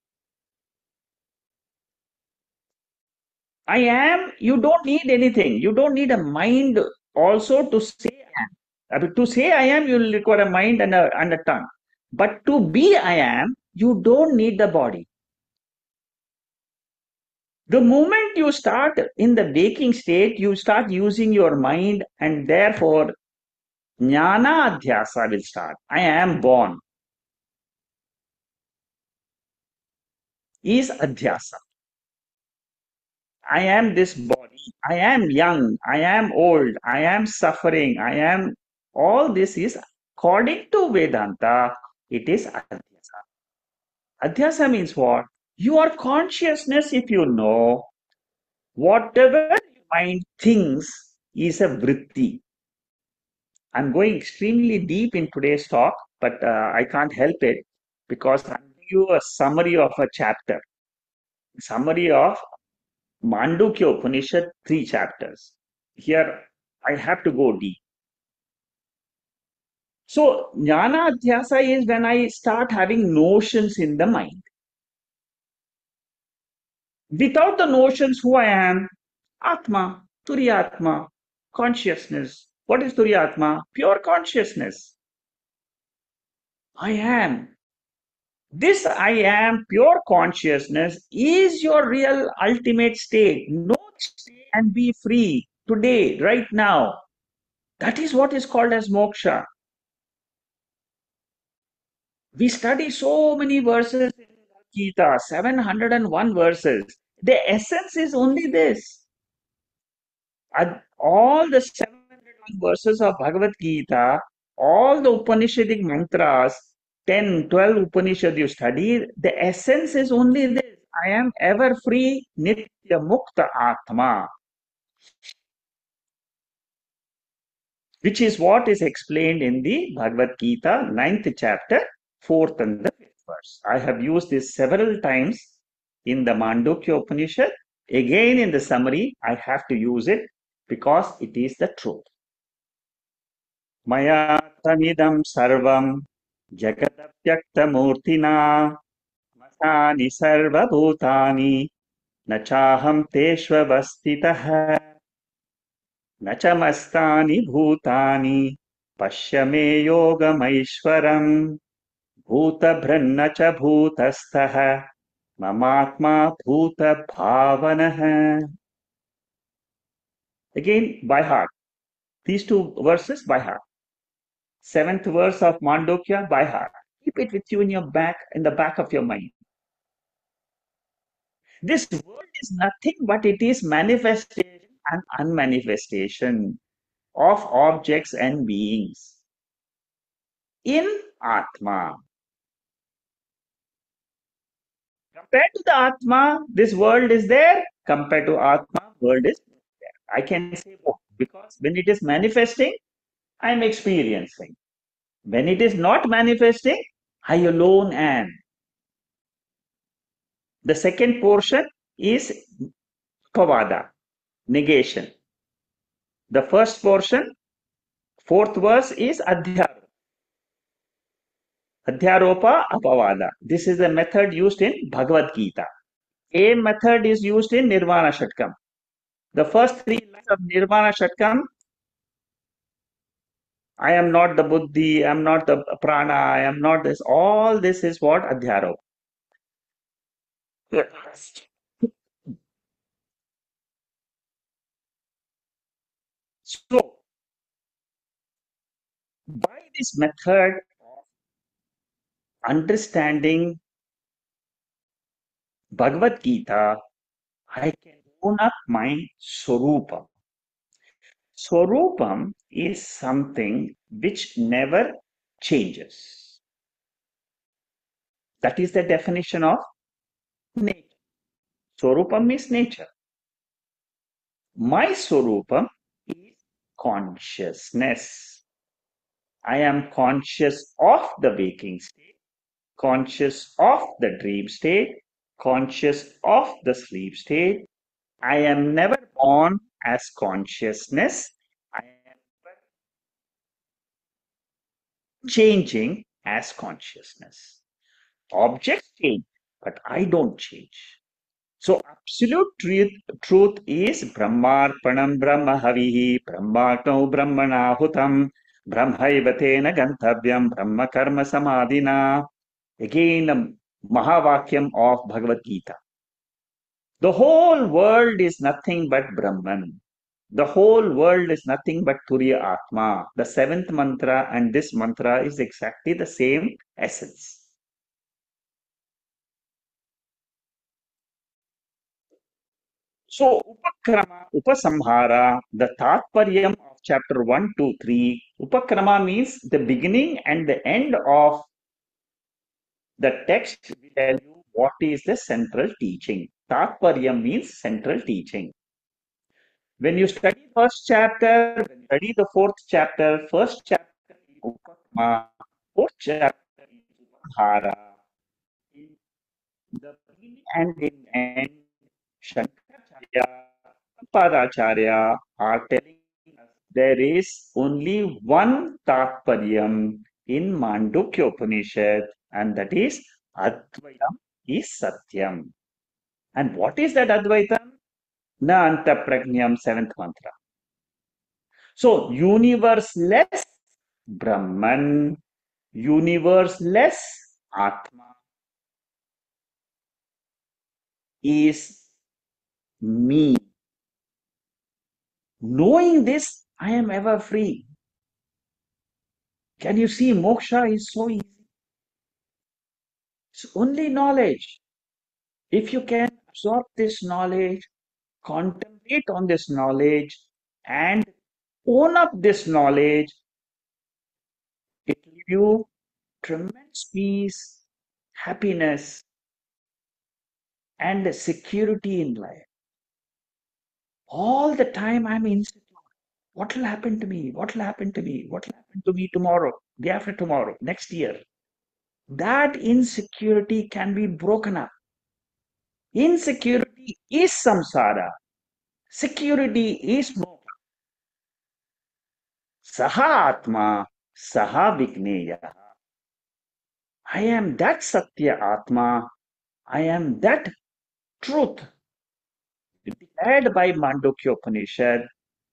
I am, you don't need anything. You don't need a mind also to say I am. To say I am, you will require a mind and a tongue. But to be I am, you don't need the body. The moment you start in the waking state, you start using your mind, and therefore Jnana Adhyasa will start. I am born. Is Adhyasa. I am this body. I am young. I am old. I am suffering. I am. All this is, according to Vedanta, it is Adhyasa. Adhyasa means what? Your consciousness, if you know, whatever your mind thinks, is a vritti. I'm going extremely deep in today's talk, but I can't help it because I'm giving you a summary of a chapter, summary of Mandukya Upanishad, 3 chapters. Here, I have to go deep. So, jnana adhyasa is when I start having notions in the mind. Without the notions, who I am, Atma, Turiyatma, consciousness. What is Turiyatma? Pure consciousness. I am. This I am, pure consciousness, is your real ultimate state. No state and be free today, right now. That is what is called as moksha. We study so many verses in Gita, 701 verses. The essence is only this. All the 701 verses of Bhagavad Gita, all the Upanishadic mantras, 10, 12 Upanishad you study, the essence is only this. I am ever free, Nitya Mukta Atma, which is what is explained in the Bhagavad Gita, 9th chapter, 4th and the 5th verse. I have used this several times in the Mandukya Upanishad. Again, in the summary, I have to use it because it is the truth. मया तमिदं सर्वं जगदव्यक्तमूर्तिना मतानि सर्वभूतानि न चाहं तेष्वस्थितः न च मस्तानि भूतानि पश्य मे योगमैश्वरम् भूतभृन्न च भूतस्थः ममात्मा भूतभावनः. Again, by heart. These 2 verses by heart. 7th verse of Mandukya by heart. Keep it with you in the back of your mind. This world is nothing but it is manifestation and unmanifestation of objects and beings in Atma. Compared to the Atma, this world is there. Compared to Atma, world is there. I can say both because when it is manifesting, I am experiencing. When it is not manifesting, I alone am. The second portion is Pavada, negation. The first portion, 4th verse, is Adhyaropa. Adhyaropa, Apavada. This is the method used in Bhagavad Gita. Same method is used in Nirvana Shatkam. The first 3 lines of Nirvana Shatkam, I am not the Buddhi, I am not the Prana, I am not this. All this is what Adhyaropa. So, by this method of understanding Bhagavad Gita, I can own up my Swarupam. Swarupam is something which never changes. That is the definition of nature. Swarupam means nature. My Swarupam is consciousness. I am conscious of the waking state, conscious of the dream state, conscious of the sleep state. I am never born as consciousness. I am changing as consciousness. Objects change, but I don't change. So absolute truth is Brahmarpanam Brahmahavihi Brahmartau Brahmanahutam Brahmaivatena Gantavyam Brahma Karma Samadhina. Again, a Mahavakyam of Bhagavad Gita. The whole world is nothing but Brahman. The whole world is nothing but Turiya Atma. The 7th mantra and this mantra is exactly the same essence. So, Upakrama, Upasamhara, the Tatparyam of chapter 1, 2, 3. Upakrama means the beginning and the end of the text will tell you what is the central teaching. Tatparyam means central teaching. When you study first chapter, when you study the fourth chapter, first chapter is Upakama, fourth chapter is Upadhara. In the beginning and in end, Shankaracharya, Padacharya are telling us there is only one Tatparyam in Mandukya Upanishad, and that is Advaitam is Satyam. And what is that Advaitam? Na Anta Prajnam, seventh mantra. So, universeless Brahman, universeless Atma is me. Knowing this, I am ever free. Can you see moksha is so easy? It's only knowledge. If you can absorb this knowledge, contemplate on this knowledge, and own up this knowledge, it will give you tremendous peace, happiness, and security in life. All the time I'm insecure. What will happen to me? What will happen to me? What will happen to me tomorrow, day after tomorrow, next year? That insecurity can be broken up. Insecurity is samsara. Security is moksha. Saha atma, saha vigneya. I am that Satya Atma. I am that truth declared by Mandukya Upanishad.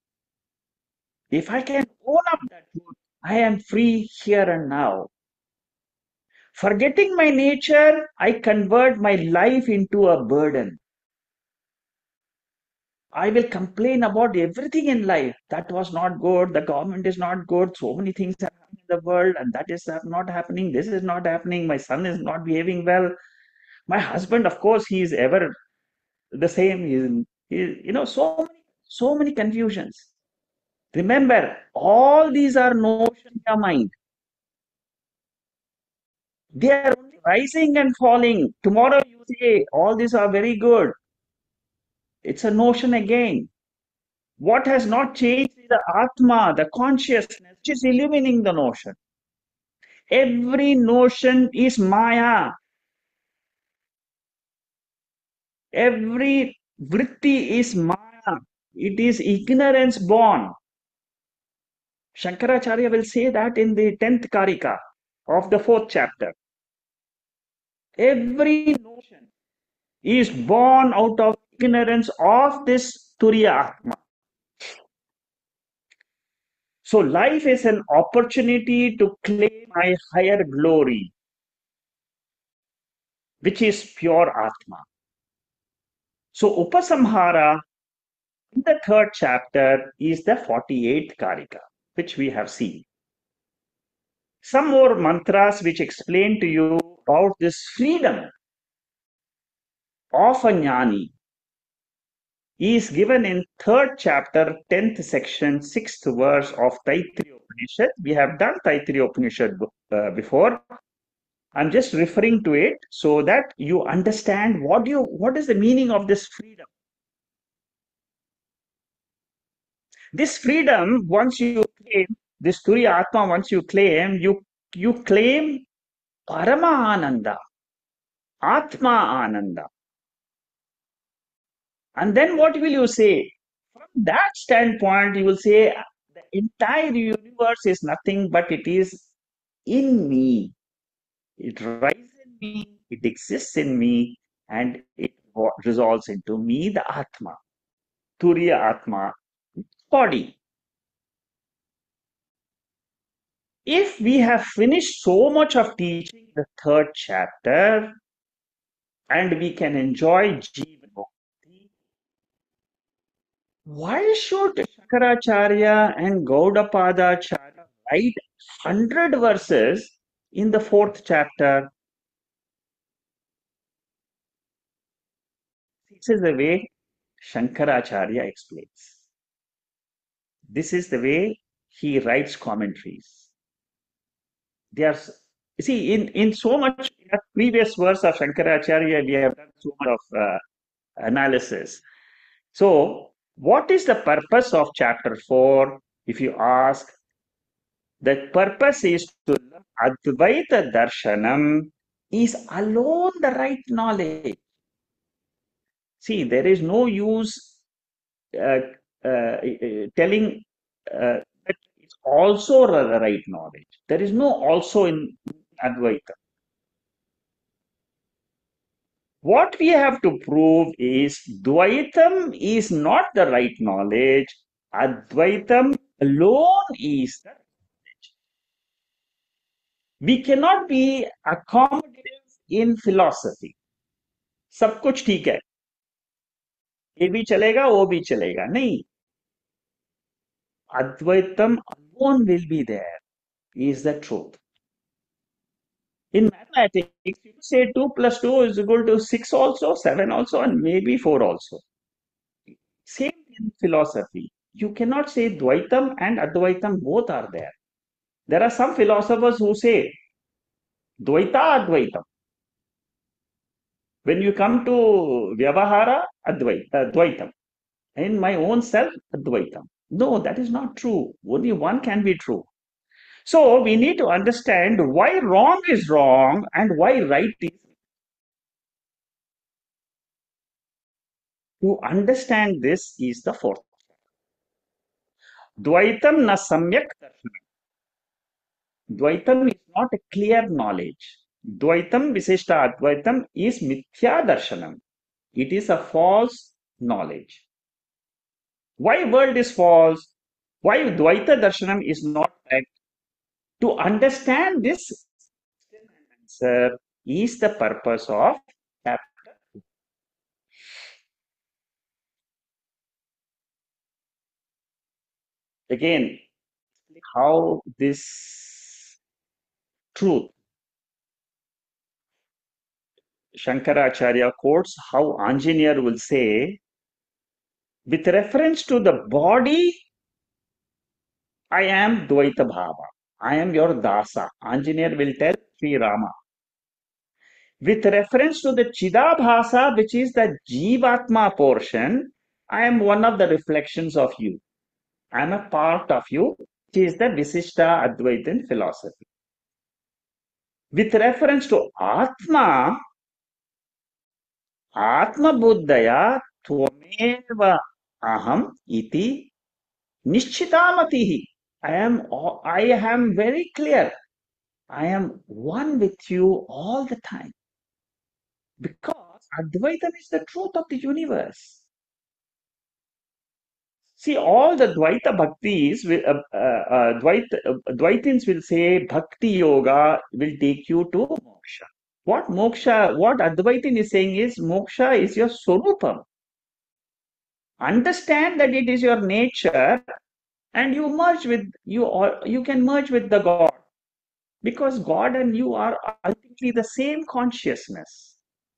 If I can own up that truth, I am free here and now. Forgetting my nature, I convert my life into a burden. I will complain about everything in life. That was not good. The government is not good. So many things are happening in the world, and that is not happening. This is not happening. My son is not behaving well. My husband, of course, he is ever the same. So many confusions. Remember, all these are notions in your mind. They are only rising and falling. Tomorrow you say, all these are very good. It's a notion again. What has not changed is the Atma, the consciousness, which is illumining the notion. Every notion is Maya. Every vritti is Maya. It is ignorance born. Shankaracharya will say that in the 10th Karika of the 4th chapter. Every notion is born out of ignorance of this Turiya Atma. So life is an opportunity to claim my higher glory, which is pure Atma. So Upasamhara in the 3rd chapter is the 48th Karika, which we have seen. Some more mantras which explain to you about this freedom of a jnani is given in 3rd chapter, 10th section, 6th verse of Taittiriya Upanishad. We have done Taittiriya Upanishad before. I'm just referring to it so that you understand what is the meaning of this freedom. This freedom, once you claim, this Turiya Atma, once you claim, you claim Parama Ananda, Atma Ananda. And then what will you say? From that standpoint, you will say the entire universe is nothing but it is in me. It rises in me, it exists in me, and it resolves into me, the Atma, Turiya Atma, body. If we have finished so much of teaching the 3rd chapter and we can enjoy Jivan Mukti, why should Shankaracharya and Gaudapadacharya write 100 verses in the 4th chapter? This is the way Shankaracharya explains. This is the way he writes commentaries. There's, see, in so much in the previous verse of Shankaracharya, we have done so much of analysis. So What is the purpose of chapter 4? If you ask, the purpose is to learn Advaita Darshanam is alone the right knowledge. See, there is no use uh, telling that it's also the right knowledge. There is no also in Advaita. What we have to prove is Dvaitam is not the right knowledge. Advaitam alone is the knowledge. We cannot be accommodative in philosophy. सब कुछ ठीक है, ये भी चलेगा वो भी चलेगा नहीं. Advaitam alone will be there, is the truth. In mathematics, you say 2 plus 2 is equal to 6 also, 7 also, and maybe 4 also. Same in philosophy. You cannot say Dvaitam and Advaitam both are there. There are some philosophers who say Dvaita Advaitam. When you come to Vyavahara, Dvaitam. In my own self, Advaitam. No, that is not true. Only one can be true. So we need to understand why wrong is wrong and why right is. To understand this is the fourth. Dvaitam na samyak darshanam. Dvaitam is not a clear knowledge. Dvaitam Visishta Advaitam is Mithya Darshanam. It is a false knowledge. Why world is false? Why Dvaita Darshanam is not correct? To understand this answer is the purpose of chapter. Again, how this truth, Shankaracharya quotes how Anjaneya will say, with reference to the body, I am Dvaita Bhava. I am your Dasa. Anjaneya will tell Sri Rama. With reference to the Chidabhasa, which is the Jivatma portion, I am one of the reflections of you. I am a part of you, which is the Visishta Advaitin philosophy. With reference to Atma, Atma Buddhaya Tvameva Aham Iti Nishchitamatihi. I am very clear. I am one with you all the time. Because Advaitam is the truth of the universe. See, all the Dvaita Bhaktis, Dvaitins will say Bhakti Yoga will take you to moksha. What Advaitin is saying is moksha is your Swarupam. Understand that it is your nature and you merge with, you can merge with the God. Because God and you are ultimately the same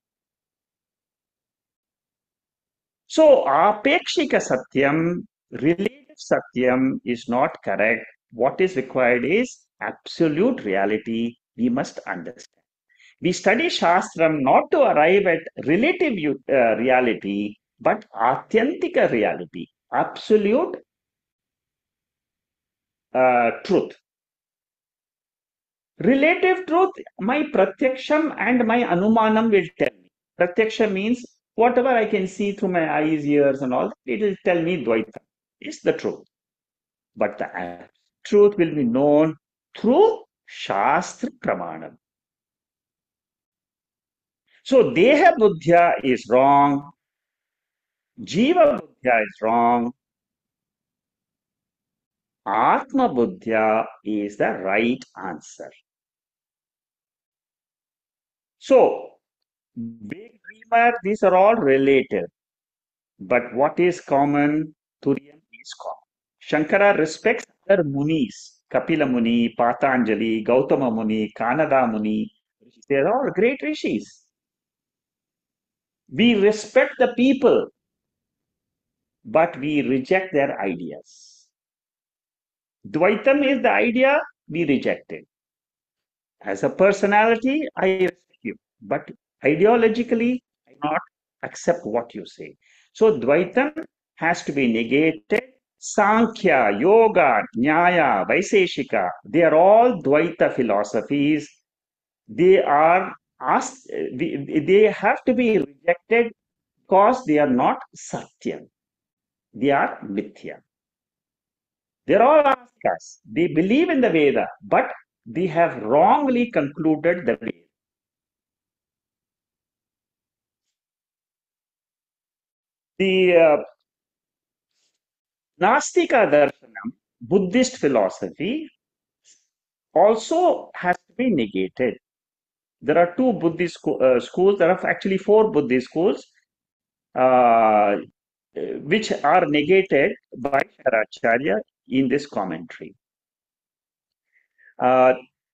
consciousness. So, apekshika satyam, relative satyam is not correct. What is required is absolute reality. We must understand. We study Shastram not to arrive at relative reality, but atyantika reality, absolute truth. Relative truth, my pratyaksham and my anumanam will tell me. Pratyaksha means whatever I can see through my eyes, ears, and all, it will tell me Dvaita is the truth. But the truth will be known through Shastra Pramanam. So Deha Buddhya is wrong, Jiva Buddhya is wrong, Atma Buddhya is the right answer. So, big dreamer, these are all relative. But what is common? Turiyan is common. Shankara respects other munis, Kapila Muni, Patanjali, Gautama Muni, Kanada Muni. They are all great rishis. We respect the people, but we reject their ideas. Dvaitam is the idea, we reject it. As a personality, I respect you, but ideologically, I not accept what you say. So Dvaitam has to be negated. Sankhya, Yoga, Nyaya, Vaiseshika, they are all Dvaita philosophies. They are asked, they have to be rejected because they are not Satyam. They are Mithya. They're all Astikas. They believe in the Veda, but they have wrongly concluded the Veda. The Nastika Darshanam, Buddhist philosophy, also has to be negated. There are two Buddhist schools. There are actually four Buddhist schools, uh, which are negated by Shankaracharya in this commentary. Uh,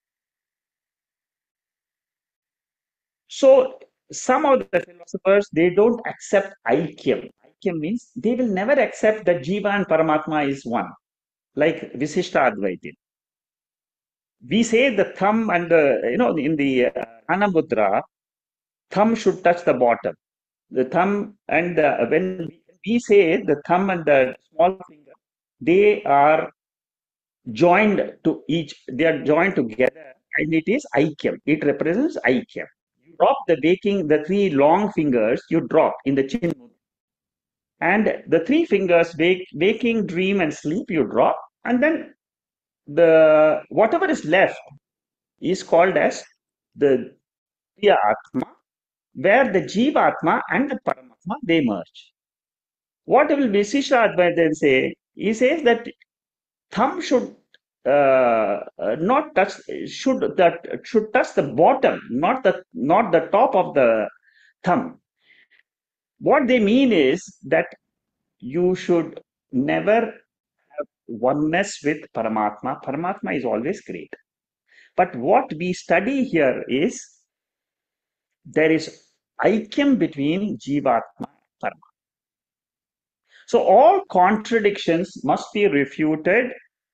so some of the philosophers, they don't accept Aikyam. Aikyam means they will never accept that Jiva and Paramatma is one, like Visishta Advaita. We say the thumb and in the Anamudra, thumb should touch the bottom. The thumb and when we say the thumb and the small finger, they are joined to each, they are joined together, and it is Aikyam. It represents Aikyam. You drop the three long fingers, you drop in the chin. And the three fingers, waking, dream, and sleep, you drop. And then the whatever is left is called as the Diya Atma, where the Jivatma and the Paramatma, they merge. What will Visisha Advaita then say? He says that thumb should not touch, should touch the bottom, not the top of the thumb. What they mean is that you should never have oneness with Paramatma. Paramatma is always great. But what we study here is there is aikyam between Jivatma and Paramatma. So all contradictions must be refuted.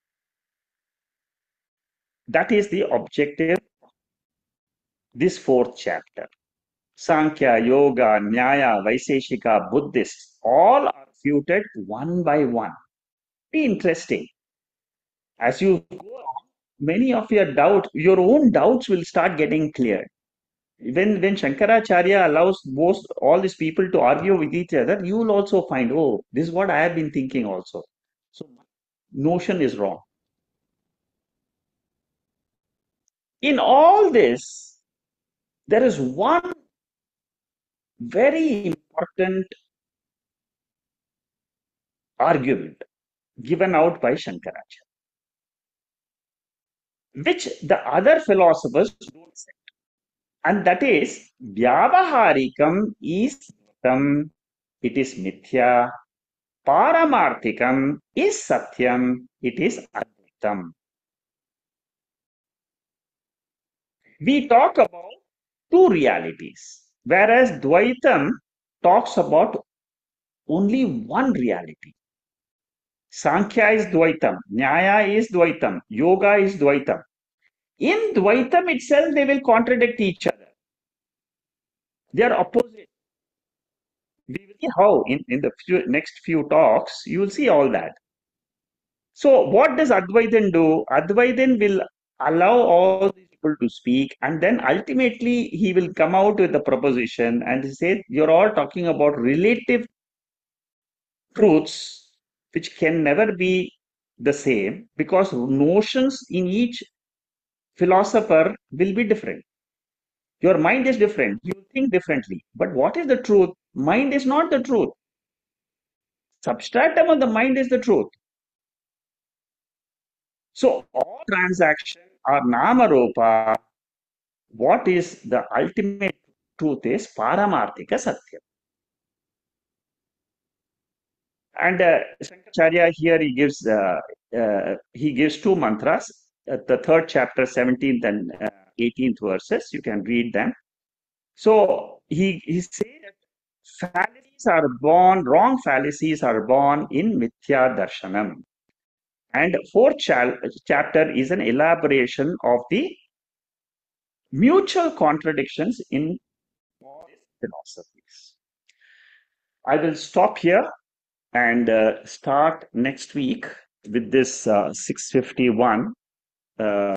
That is the objective of this fourth chapter. Sankhya, Yoga, Nyaya, Vaiseshika, Buddhists, all are refuted one by one. Be interesting. As you go on, many of your own doubts will start getting cleared. When Shankaracharya allows all these people to argue with each other, you will also find, oh, this is what I have been thinking also. So notion is wrong. In all this, there is one very important argument given out by Shankaracharya, which the other philosophers don't accept. And that is, Vyavaharikam is Satyam, it is Mithya. Paramarthikam is Satyam, it is Advaitam. We talk about two realities, whereas Dvaitam talks about only one reality. Sankhya is Dvaitam, Nyaya is Dvaitam, Yoga is Dvaitam. In Dvaitam itself, they will contradict each other. They are opposite. We will see how in the next few talks, you will see all that. So what does Advaitin do? Advaitin will allow all these people to speak, and then ultimately he will come out with a proposition and say, you're all talking about relative truths which can never be the same because notions in each philosopher will be different. Your mind is different. You think differently. But what is the truth? Mind is not the truth. Substratum of the mind is the truth. So all transactions are nama rupa. What is the ultimate truth is Paramarthika Satyam. And Shankaracharya here he gives two mantras. The third chapter, 17th and 18th verses. You can read them. So he says that fallacies are born, wrong fallacies are born in Mithya Darshanam. And fourth chapter is an elaboration of the mutual contradictions in all these philosophies. I will stop here and start next week with this 651 and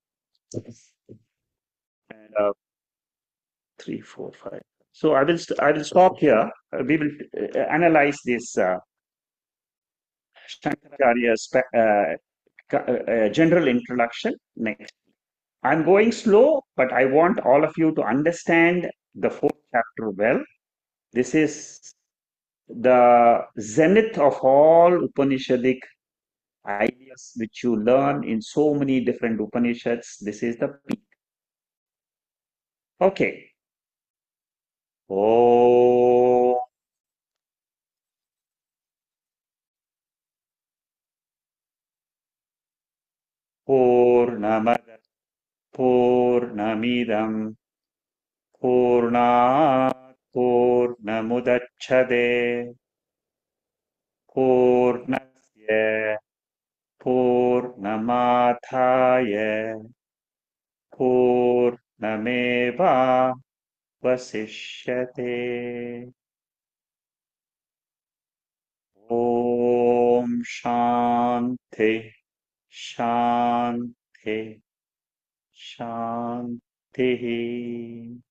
345. So I will stop here. We will analyze this Shankaracharya's general introduction next. I'm going slow, but I want all of you to understand the fourth chapter well. This is the zenith of all Upanishadic ideas which you learn in so many different Upanishads. This is the peak. Okay. Oh, Purnamada Purnamidam Purnat Purnamudacchade Purnasya Purnamadhaya Purnameva Vasishyate. Om Shanti Shanti Shanti.